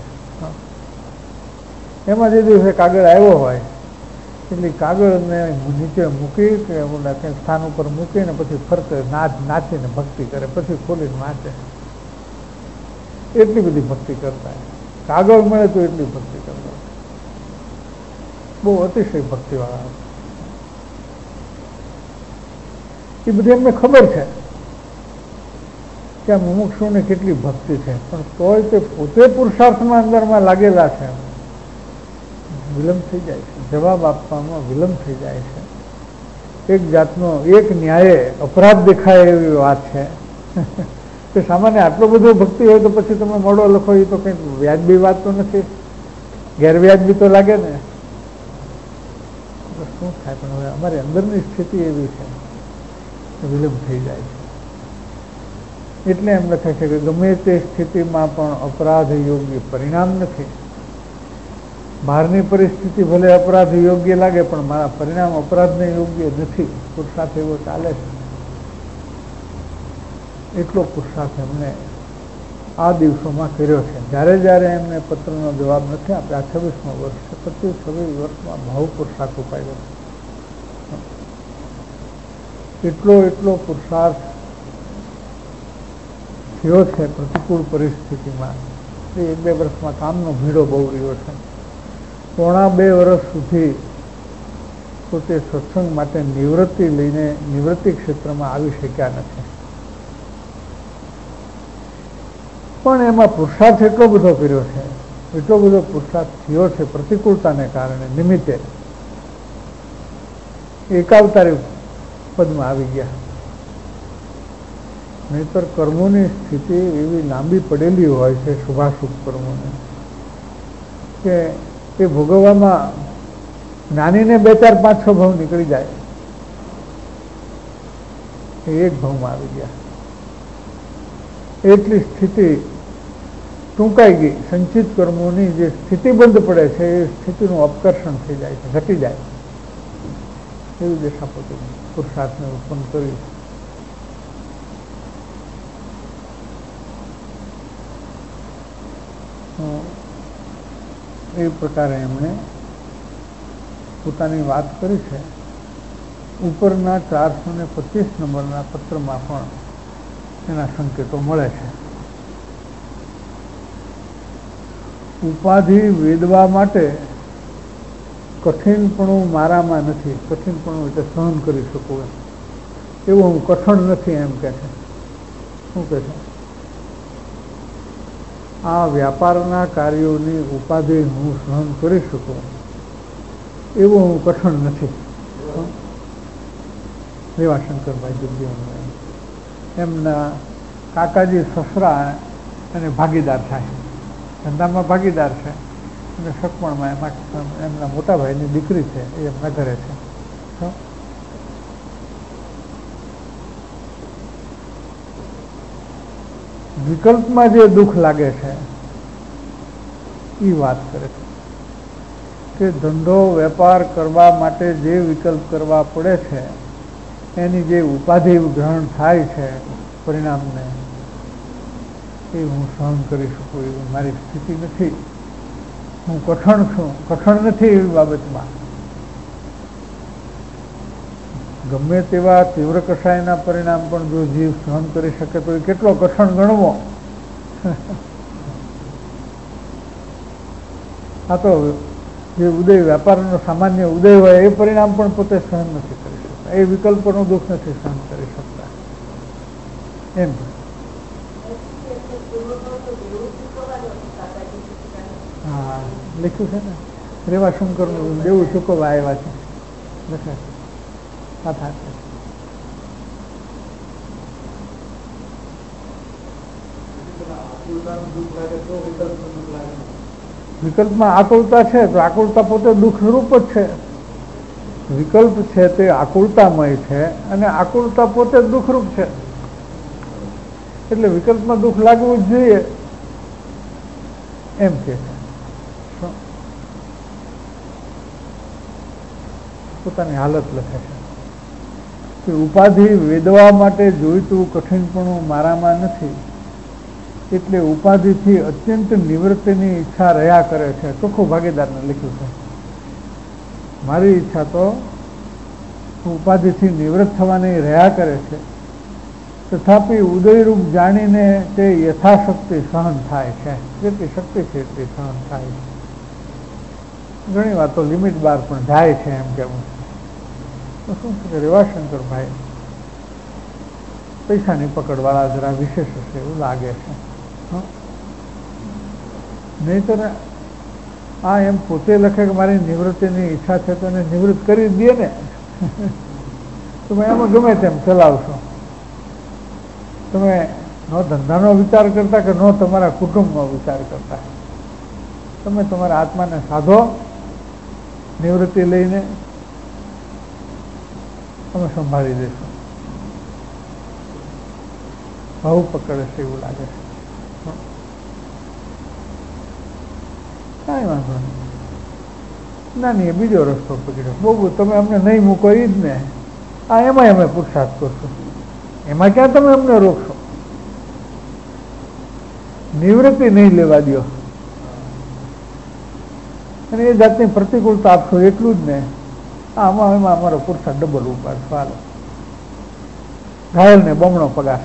એમાં જે દિવસે કાગળ આવ્યો હોય એટલે કાગળને નીચે મૂકી કે કંઈ સ્થાન ઉપર મૂકીને પછી ફરતે નાચ નાચીને ભક્તિ કરે, પછી ખોલીને વાંચે. એટલી બધી ભક્તિ કરતા, કાગળ મળે તો એટલી ભક્તિ કરતા. બહુ અતિશય ભક્તિવાળા હતા. એ બધી એમને ખબર છે કે આ મુમુક્ષુને કેટલી ભક્તિ છે, પણ તોય તે પોતે પુરુષાર્થમાં અંદરમાં લાગેલા છે. વિલંબ થઈ જાય છે, જવાબ આપવામાં વિલંબ થઈ જાય છે. એક જાતનો એક ન્યાયે અપરાધ દેખાય એવી વાત છે કે સામાન્ય આટલો બધો ભક્તિ હોય તો પછી તમે મોડો લખો, એ તો કંઈક વ્યાજબી વાત તો નથી, ગેરવ્યાજબી તો લાગે ને. શું થાય? પણ હવે અમારી અંદરની સ્થિતિ એવી છે, વિલંબ થઈ જાય છે. એટલે એમ લખે છે કે ગમે તે સ્થિતિમાં પણ અપરાધ યોગ્ય પરિણામ નથી. બહારની પરિસ્થિતિ ભલે અપરાધ યોગ્ય લાગે, પણ મારા પરિણામ અપરાધને યોગ્ય નથી. પુરુષાર્થ એવો ચાલે છે. એટલો પુરુષાર્થ એમને આ દિવસોમાં કર્યો છે. જ્યારે જ્યારે એમને પત્રનો જવાબ નથી આપ્યા, આ છવ્વીસમો વર્ષ છે, પચીસ છવ્વીસ વર્ષમાં બહુ પુરુષાર્થ ઉપાડ્યો છે. એટલો એટલો પુરુષાર્થ થયો છે પ્રતિકૂળ પરિસ્થિતિમાં. એ એક બે વર્ષમાં કામનો ભીડો બહુ રહ્યો છે. પોણા બે વર્ષ સુધી પોતે સત્સંગ માટે નિવૃત્તિ લઈને નિવૃત્તિ ક્ષેત્રમાં આવી શક્યા નથી. પણ એમાં પુરુષાર્થ એટલો બધો કર્યો છે, એટલો બધો પુરુષાર્થ થયો છે પ્રતિકૂળતાને કારણે નિમિત્તે એકાવતારી પદમાં આવી ગયા. નહીતર કર્મોની સ્થિતિ એવી લાંબી પડેલી હોય છે, શુભાશુભ કર્મોને, કે એ ભોગવવામાં જ્ઞાનીને બે ચાર પાંચ છ ભાવ નીકળી જાય, એ એક ભાવમાં આવી ગયા. એટલી સ્થિતિ ટૂંકાઈ ગઈ. સંચિત કર્મોની જે સ્થિતિ બંધ પડે છે એ સ્થિતિનું અપકર્ષણ થઈ જાય છે, ઘટી જાય. એવી દશા પોતે પુરુષાર્થને ઉત્પન્ન કરી. એ પ્રકારે એમણે પોતાની વાત કરી છે. ઉપરના ચારસો ને પચીસ નંબરના પત્રમાં પણ એના સંકેતો મળે છે. ઉપાધિ વેદવા માટે કઠિનપણું મારામાં નથી. કઠિનપણું એટલે સહન કરી શકું એમ, એવું હું કઠણ નથી એમ કે છે. શું કે છે? આ વ્યાપારના કાર્યોની ઉપાધિ હું સહન કરી શકું એવું હું કઠણ નથી. રેવાશંકરભાઈ જગજીવન એમના કાકાજી સસરા અને ભાગીદાર થાય, ધંધામાં ભાગીદાર છે, અને સકપણમાં એમાં એમના મોટા ભાઈની દીકરી છે, એ એમના ઘરે છે. વિકલ્પમાં જે દુઃખ લાગે છે એ વાત કરે છે કે ધંધો વેપાર કરવા માટે જે વિકલ્પ કરવા પડે છે એની જે ઉપાધિ ગ્રહણ થાય છે પરિણામને, એ હું સહન કરી શકું એવી મારી સ્થિતિ નથી. હું કઠણ છું, કઠણ નથી એવી બાબતમાં. ગમે તેવા તીવ્ર કષાયના પરિણામ પણ જો જીવ સહન કરી શકે તો એ કેટલો કઠણ ગણવો. આ તો જે ઉદય વેપારનો સામાન્ય ઉદય હોય એ પરિણામ પણ પોતે સહન નથી કરી શકતા, એ વિકલ્પોનું દુઃખ નથી સહન કરી શકતા એમ. હા, લખ્યું છે ને, રેવાશંકરનું દેવું ચૂકવવા આવ્યા છે, લખે વિકલ્પમાં આકુલતા છે તો આકુલતા પોતે દુઃખ રૂપ જ છે. વિકલ્પ છે તે આકુલતામય છે અને આકુલતા પોતે દુઃખરૂપ છે. એટલે વિકલ્પમાં દુઃખ લાગવું જ જોઈએ એમ કે છે. પોતાની હાલત લખે છે કે ઉપાધિ વેદવા માટે જોઈતું કઠિનપણું મારામાં નથી, એટલે ઉપાધિથી અત્યંત નિવૃત્તિની ઈચ્છા રહ્યા કરે છે. ચોખ્ખું ભાગીદારને લખ્યું છે. મારી ઈચ્છા તો ઉપાધિથી નિવૃત્ત થવાની રહ્યા કરે છે, તથાપિ ઉદયરૂપ જાણીને તે યથાશક્તિ સહન થાય છે. જેટલી શક્તિ છે એટલી સહન થાય છે. ઘણી વાર તો લિમિટ બહાર પણ જાય છે એમ કેવું તો શું છે કે રેવાશંકરભાઈ પૈસાની પકડવાળા જરા વિશેષ હશે એવું લાગે છે. નહીતર આ એમ પોતે લખે કે મારી નિવૃત્તિની ઈચ્છા છે તો એને નિવૃત્ત કરી દે ને તમે એમાં ગમે તેમ ચલાવશો. તમે નો ધંધાનો વિચાર કરતા કે નો તમારા કુટુંબનો વિચાર કરતા, તમે તમારા આત્માને સાધો, નિવૃત્તિ લઈને તમે સંભાળી દેશો. ભાવ પકડે છે એવું લાગે છે. કાંઈ વાંધો નહીં. ના નહીં, એ બીજો રસ્તો પકડ્યો. બહુ તમે અમને નહીં મૂકો એ જ ને, આ એમાં અમે પુરુષાર્થ કરશું, એમાં ક્યાં તમે અમને રોકશો? નિવૃત્તિ નહીં લેવા દો અને એ જાતની પ્રતિકૂળતા આપશો એટલું જ ને. આમાં એમાં અમારો પુરુષાર્થ ડબલ ઉપાડશો. હાલો, ઘાયલ ને બમણો પગાર.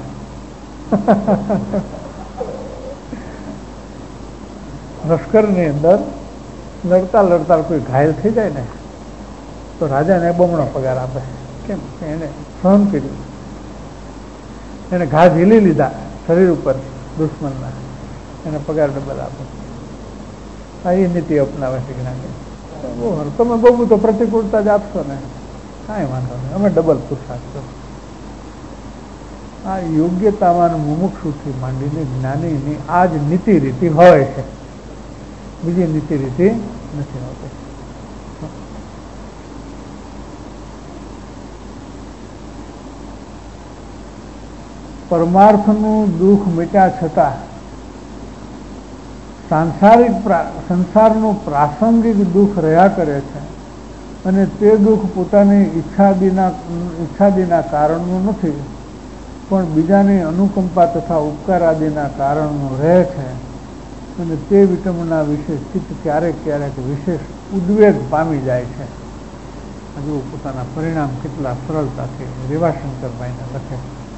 લશ્કરની અંદર લડતા લડતા કોઈ ઘાયલ થઈ જાય ને તો રાજાને બમણો પગાર આપે. કેમ? એને સહન કર્યું, એને ઘા ઝીલી લીધા શરીર ઉપર દુશ્મનના, એને પગાર ડબલ આપે. આ એ નીતિ અપનાવે છે જ્ઞાની. તમે બહુ તો પ્રતિકૂળતા જ આપશો ને, કાંઈ વાંધો નહીં, અમે ડબલ પુરુષાર્થ કરો. આ યોગ્યતામાં મુમુક્ષુથી માંડીને જ્ઞાનીની આ જ નીતિ રીતિ હોય છે, બીજી નીતિ રીતિ નથી હોતી. પરમાર્થનું દુઃખ મીટ્યા છતાં સાંસારિક સંસારનું પ્રાસંગિક દુઃખ રહ્યા કરે છે અને તે દુઃખ પોતાની ઈચ્છાદીના ઈચ્છાદીના કારણનું નથી, પણ બીજાની અનુકંપા તથા ઉપકાર આદિના કારણનું રહે છે. અને તે વિટમના વિશે ચિત્ત ક્યારેક ક્યારેક વિશેષ ઉદ્વેગ પામી જાય છે. હજુ પોતાના પરિણામ કેટલા સરળતાથી રેવાશંકરભાઈને લખે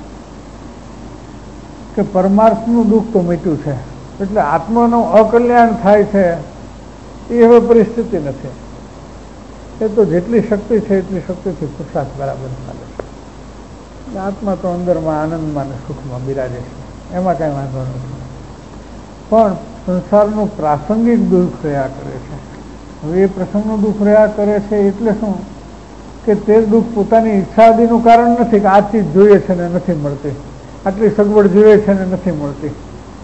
કે પરમાર્થનું દુઃખ તો મીટ્યું છે, એટલે આત્માનું અકલ્યાણ થાય છે એ હવે પરિસ્થિતિ નથી. એ તો જેટલી શક્તિ છે એટલી શક્તિથી પુરુષાર્થ બરાબર ચાલે છે. આત્મા તો અંદરમાં આનંદમાં અને સુખમાં બિરાજે છે, એમાં કાંઈ વાંધો નથી. પણ સંસારનું પ્રાસંગિક દુઃખ રહ્યા કરે છે. હવે એ પ્રસંગનું દુઃખ રહ્યા કરે છે એટલે શું કે તે દુઃખ પોતાની ઈચ્છાદીનું કારણ નથી કે આ ચીજ જોઈએ છે ને નથી મળતી, આટલી સગવડ જોઈએ છે ને નથી મળતી,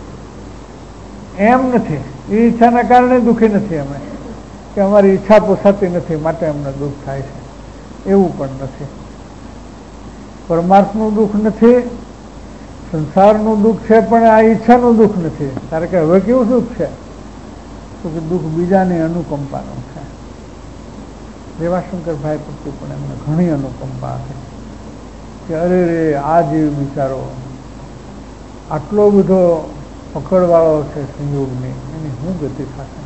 એમ નથી. એ ઈચ્છાના કારણે દુઃખી નથી અમે, કે અમારી ઈચ્છા પોસાતી નથી માટે અમને દુઃખ થાય છે, એવું પણ નથી. પરમાર્થનું દુઃખ નથી, સંસારનું દુઃખ છે, પણ આ ઈચ્છાનું દુઃખ નથી. કારણ કે હવે કેવું દુઃખ છે તો કે દુઃખ બીજાની અનુકંપાનું છે. રેવાશંકરભાઈ પ્રત્યે પણ એમને ઘણી અનુકંપા હતી કે અરે રે આ જીવ બિચારો આટલો બધો પકડવાળો છે સંયોગની, એની શું ગતિ થશે?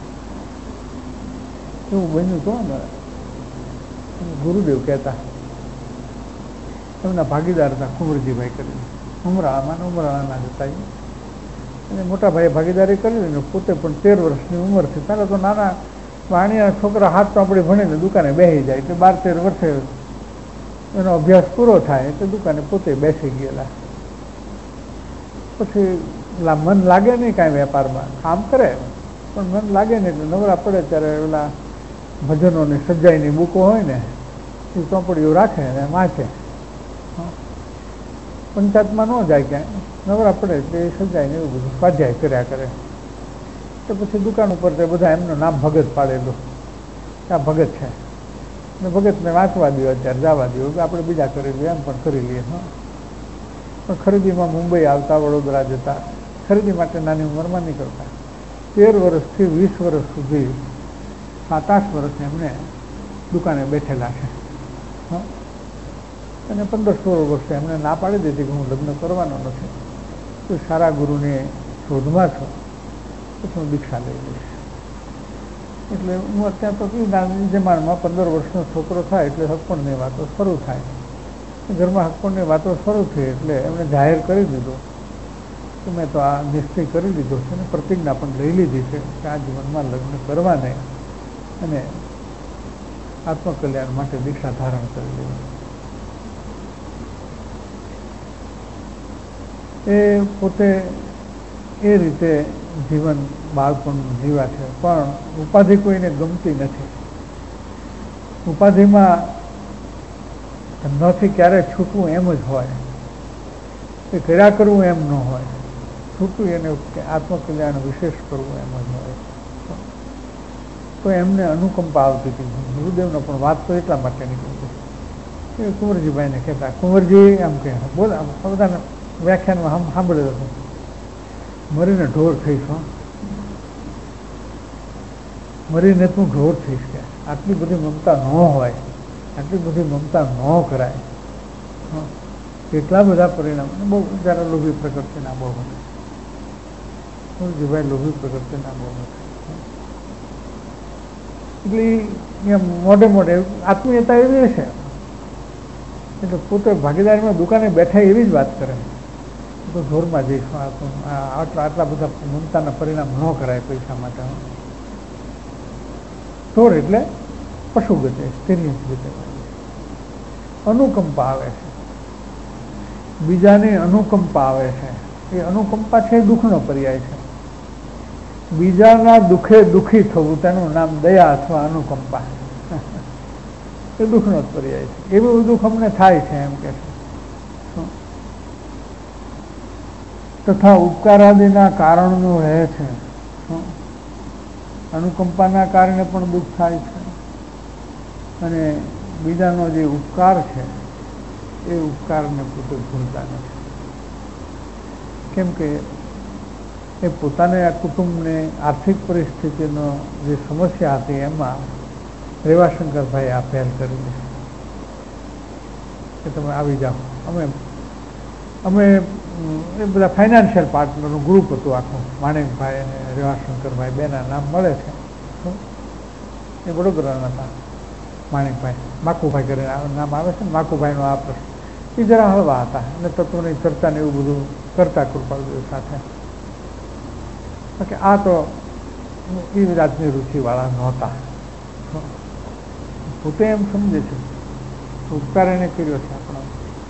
એવું બન્યું તો અમારે ગુરુદેવ કહેતા, એમના ભાગીદાર હતા કુંવરજીભાઈ કરીને, ઉમરાળામાં ઉમરાળાના જતા અને મોટા ભાઈએ ભાગીદારી કરી ને પોતે પણ તેર વર્ષની ઉંમરથી, ત્યારે તો નાના વાણિયા છોકરા હાથ ચોપડી ભણીને દુકાને બેસી જાય એટલે બાર તેર વર્ષે એનો અભ્યાસ પૂરો થાય એટલે દુકાને પોતે બેસી ગયેલા. પછી મન લાગે નહીં કાંઈ વેપારમાં, કામ કરે પણ મન લાગે નહીં એટલે નવરા પડે ત્યારે ઓલા ભજનોની સજાઈની બુકો હોય ને એ ચોપડીઓ રાખે અને વાંચે. પંચાયતમાં ન જાય ક્યાંય, નવરા પડે એટલે એ સજાઈને એવું બધું સ્વાધ્યાય કર્યા કરે. તો પછી દુકાન ઉપર તે બધા એમનું નામ ભગત પાડેલું, આ ભગત છે ને ભગતને વાંચવા દો, અત્યારે જવા દો, આપણે બીજા કરી લઈએ, એમ પણ કરી લઈએ. હા, પણ ખરીદીમાં મુંબઈ આવતા, વડોદરા જતા, ખરીદી માટે નાની ઉંમરમાં નીકળતા. તેર વર્ષથી વીસ વર્ષ સુધી સાત આઠ વર્ષ એમને દુકાને બેઠેલા છે. હા, અને પંદર સોળ વર્ષે એમને ના પાડી દીધી કે હું લગ્ન કરવાનો નથી, તો સારા ગુરુની શોધમાં છો તો હું દીક્ષા લઈ લઈશ. એટલે હું અત્યારે તો કઈ નાની જમાનમાં પંદર વર્ષનો છોકરો થાય એટલે હકપણની વાતો શરૂ થાય. ઘરમાં હકપણની વાતો શરૂ થઈ એટલે એમણે જાહેર કરી દીધું કે મેં તો આ નિશ્ચય કરી લીધો છે ને પ્રતિજ્ઞા પણ લઈ લીધી છે કે આ જીવનમાં લગ્ન કરવા નહીં અને આત્મકલ્યાણ માટે દીક્ષા ધારણ કરી લેવી. એ પોતે એ રીતે જીવન બાળપણનું જીવા છે, પણ ઉપાધિ કોઈને ગમતી નથી. ઉપાધિમાં નથી ક્યારે છૂટવું એમ જ હોય, એ કર્યા કરવું એમ ન હોય, છૂટવું એને આત્મકલ્યાણ વિશેષ કરવું એમ જ હોય. તો એમને અનુકંપા આવતી હતી. ગુરુદેવનો પણ વાત તો એટલા માટે નીકળી એ કુંવરજીભાઈને કહેતા, કુંવરજી એમ કે બોલ બધાને વ્યાખ્યાનમાં સાંભળેલું હતું, મરીને ઢોર થઈશ, મરીને તું ઢોર થઈશ કે આટલી બધી મમતા ન હોય, આટલી બધી મમતા ન કરાય. એટલા બધા પરિણામ બહુ જરા લોભી પ્રકૃતિના બહુ હતા. કુંવરજીભાઈ લોભી પ્રકૃતિના બહુ હતા. એટલે મોઢે મોઢે આત્મીયતા એવી છે, એટલે પોતે ભાગીદારીમાં દુકાને બેઠા એવી જ વાત કરે, તો ઢોરમાં જઈશું, આટલા આટલા બધા મમતાના પરિણામ ન કરાય પૈસા માટે. ઢોર એટલે પશુ ગતે, સ્ત્રીની ગતે. અનુકંપા આવે છે, બીજાને અનુકંપા આવે છે. એ અનુકંપા છે એ દુઃખનો પર્યાય છે. બીજાના દુઃખે દુઃખી થવું તેનું નામ દયા અથવા અનુકંપા. એ દુઃખનો જ પર્યાય છે. એવું દુઃખ અમને થાય છે એમ કે છે. તથા ઉપકારાદિના કારણનું રહે છે. અનુકંપાના કારણે પણ દુઃખ થાય છે, અને બીજાનો જે ઉપકાર છે એ ઉપકારને પોતે ભૂલતા નથી. કેમ કે એ પોતાને આ કુટુંબને આર્થિક પરિસ્થિતિનો જે સમસ્યા હતી એમાં રેવાશંકરભાઈ આ પહેલ કરી કે તમે આવી જાઓ. અમે અમે એ બધા ફાઇનાન્શિયલ પાર્ટનરનું ગ્રુપ હતું આખું. માણેકભાઈ અને રેવાશંકરભાઈ બેના નામ મળે છે. એ વડોદરાના હતા. માણેકભાઈ, માકુભાઈ કરીને નામ આવે છે ને, માકુભાઈનો આ પ્રશ્ન એ જરા હળવા હતા અને તત્વની ચર્ચાને એવું બધું કરતા કૃપાળુદેવ સાથે. કે આ તો એ જાતની રુચિવાળા નહોતા. પોતે એમ સમજે છે ઉપકાર એને કર્યો છે આપણા.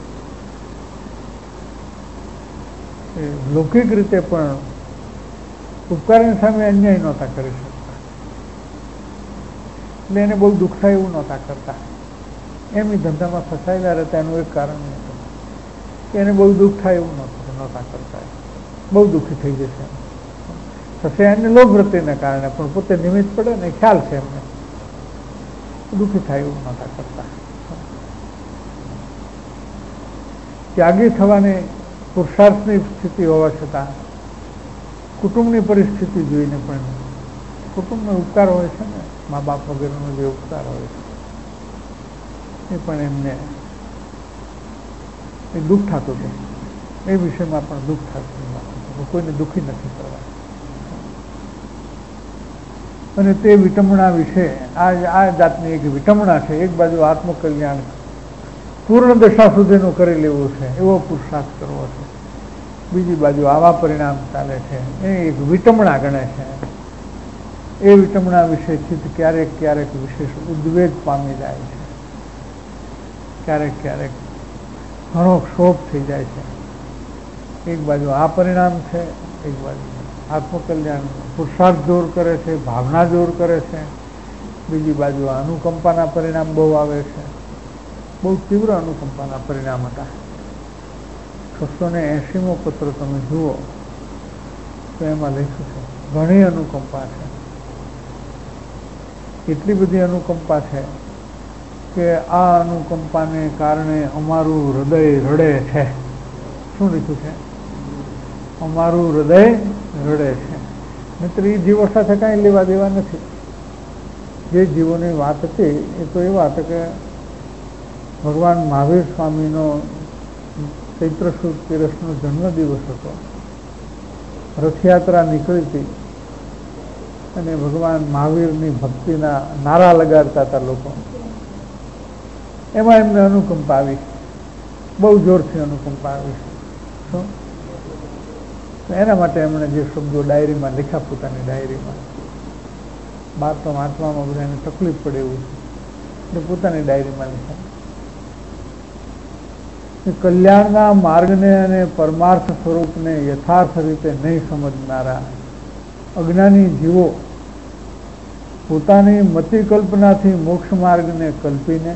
એ લૌકિક રીતે પણ ઉપકારની સામે અન્યાય નહોતા કરી શકતા, એટલે એને બહુ દુઃખ થાય એવું નહોતા કરતા. એમ એ ધંધામાં ફસાયેલા રહેતા એનું એક કારણ હતું કે એને બહુ દુઃખ થાય એવું નહોતું નહોતા કરતા. બહુ દુઃખી થઈ જશે થશે એને લોભ વૃત્તિને કારણે, પણ પોતે નિમિત્ત પડે ને ખ્યાલ છે એમને, દુઃખી થાય એવું નહોતા કરતા. ત્યાગી થવાની પુરુષાર્થની સ્થિતિ હોવા છતાં કુટુંબની પરિસ્થિતિ જોઈને પણ, કુટુંબનો ઉપકાર હોય છે ને, મા બાપ વગેરેનો જે ઉપકાર હોય છે એ પણ એમને એ દુઃખ થતું હતું. એ વિષયમાં પણ દુઃખ થતું, કોઈને દુઃખી નથી કરવા. અને તે વિટમણા વિશે આ આ જાતની એક વિટમણા છે. એક બાજુ આત્મકલ્યાણ પૂર્ણ દશા સુધીનું કરી લેવું છે, એવો પુરુષાર્થ કરવો છે. બીજી બાજુ આવા પરિણામ ચાલે છે, એ એક વિટમણા ગણે છે. એ વિટમણા વિશે ચિત્ત ક્યારેક ક્યારેક વિશેષ ઉદ્વેગ પામી જાય છે, ક્યારેક ક્યારેક ઘણો ક્ષોભ થઈ જાય છે. એક બાજુ આ પરિણામ છે, એક બાજુ આત્મકલ્યાણ પુરુષાર્થ જોર કરે છે, ભાવના જોર કરે છે. બીજી બાજુ અનુકંપાના પરિણામ બહુ આવે છે. બહુ તીવ્ર અનુકંપાના પરિણામ હતા. છસો ને એંશીમો પત્ર તમે જુઓ તો એમાં લખ્યું છે ઘણી અનુકંપા છે. એટલી બધી અનુકંપા છે કે આ અનુકંપાને કારણે અમારું હૃદય રડે છે. શું લખ્યું છે? અમારું હૃદય રડે છે. મિત્ર, એ જીવો સાથે કાંઈ લેવા દેવા નથી. જે જીવોની વાત હતી એ તો એવા હતા કે ભગવાન મહાવીર સ્વામીનો ચૈત્ર સુદ તેરસનો જન્મદિવસ હતો. રથયાત્રા નીકળી હતી અને ભગવાન મહાવીરની ભક્તિના નારા લગાડતા હતા લોકો. એમાં એમને અનુકંપા આવી, બહુ જોરથી અનુકંપા આવી. શું એના માટે એમણે જે શબ્દો ડાયરીમાં લખ્યા, પોતાની ડાયરીમાં, બાર તો વાંચવામાં બધાને તકલીફ પડે એવું છે. એટલે પોતાની ડાયરીમાં લખ્યા કલ્યાણના માર્ગને અને પરમાર્થ સ્વરૂપને યથાર્થ રીતે નહીં સમજનારા અજ્ઞાની જીવો પોતાની મતિ કલ્પનાથી મોક્ષ માર્ગને કલ્પીને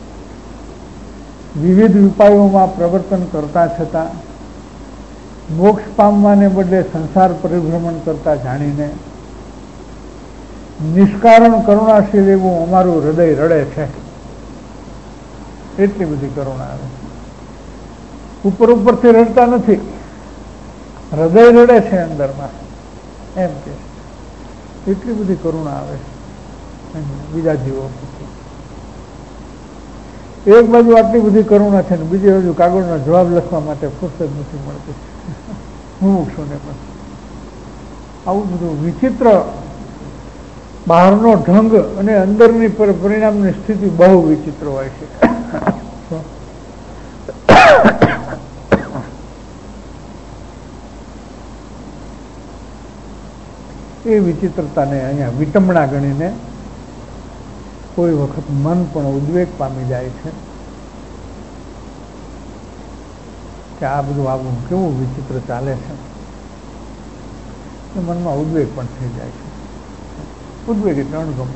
વિવિધ ઉપાયોમાં પ્રવર્તન કરતા છતાં મોક્ષ પામવાને બદલે સંસાર પરિભ્રમણ કરતા જાણીને નિષ્કારણ કરુણાશીલ એવું અમારું હૃદય રડે છે. એટલી બધી કરુણા આવે. ઉપર ઉપરથી રડતા નથી, હૃદય રડે છે અંદરમાં, એમ કે એટલી બધી કરુણા આવે બીજા જીવો. એક બાજુ આટલી બધી કરુણા છે ને બીજી બાજુ કાગળનો જવાબ લખવા માટે ફુરસદ નથી મળતી મુમુક્ષુને પણ. આવું બધું વિચિત્ર બહારનો ઢંગ અને અંદરની પરિણામની સ્થિતિ બહુ વિચિત્ર હોય છે. એ વિચિત્રતાને અહીંયા વિટંબણા ગણીને કોઈ વખત મન પણ ઉદ્વેગ પામી જાય છે કે આ બધું આવું કેવું વિચિત્ર ચાલે છે. મનમાં ઉદ્વેગ પણ થઈ જાય છે. ઉદ્વેગ એટલે અણગમો.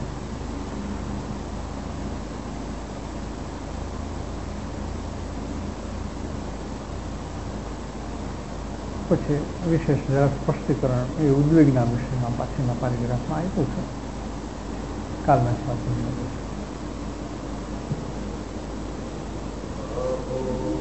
પછી વિશેષ જરા સ્પષ્ટીકરણ એ ઉદ્વેગના વિષયમાં પાછળના પેરેગ્રાફમાં આપ્યું છે. કાલના સ્વાધ્યાયમાં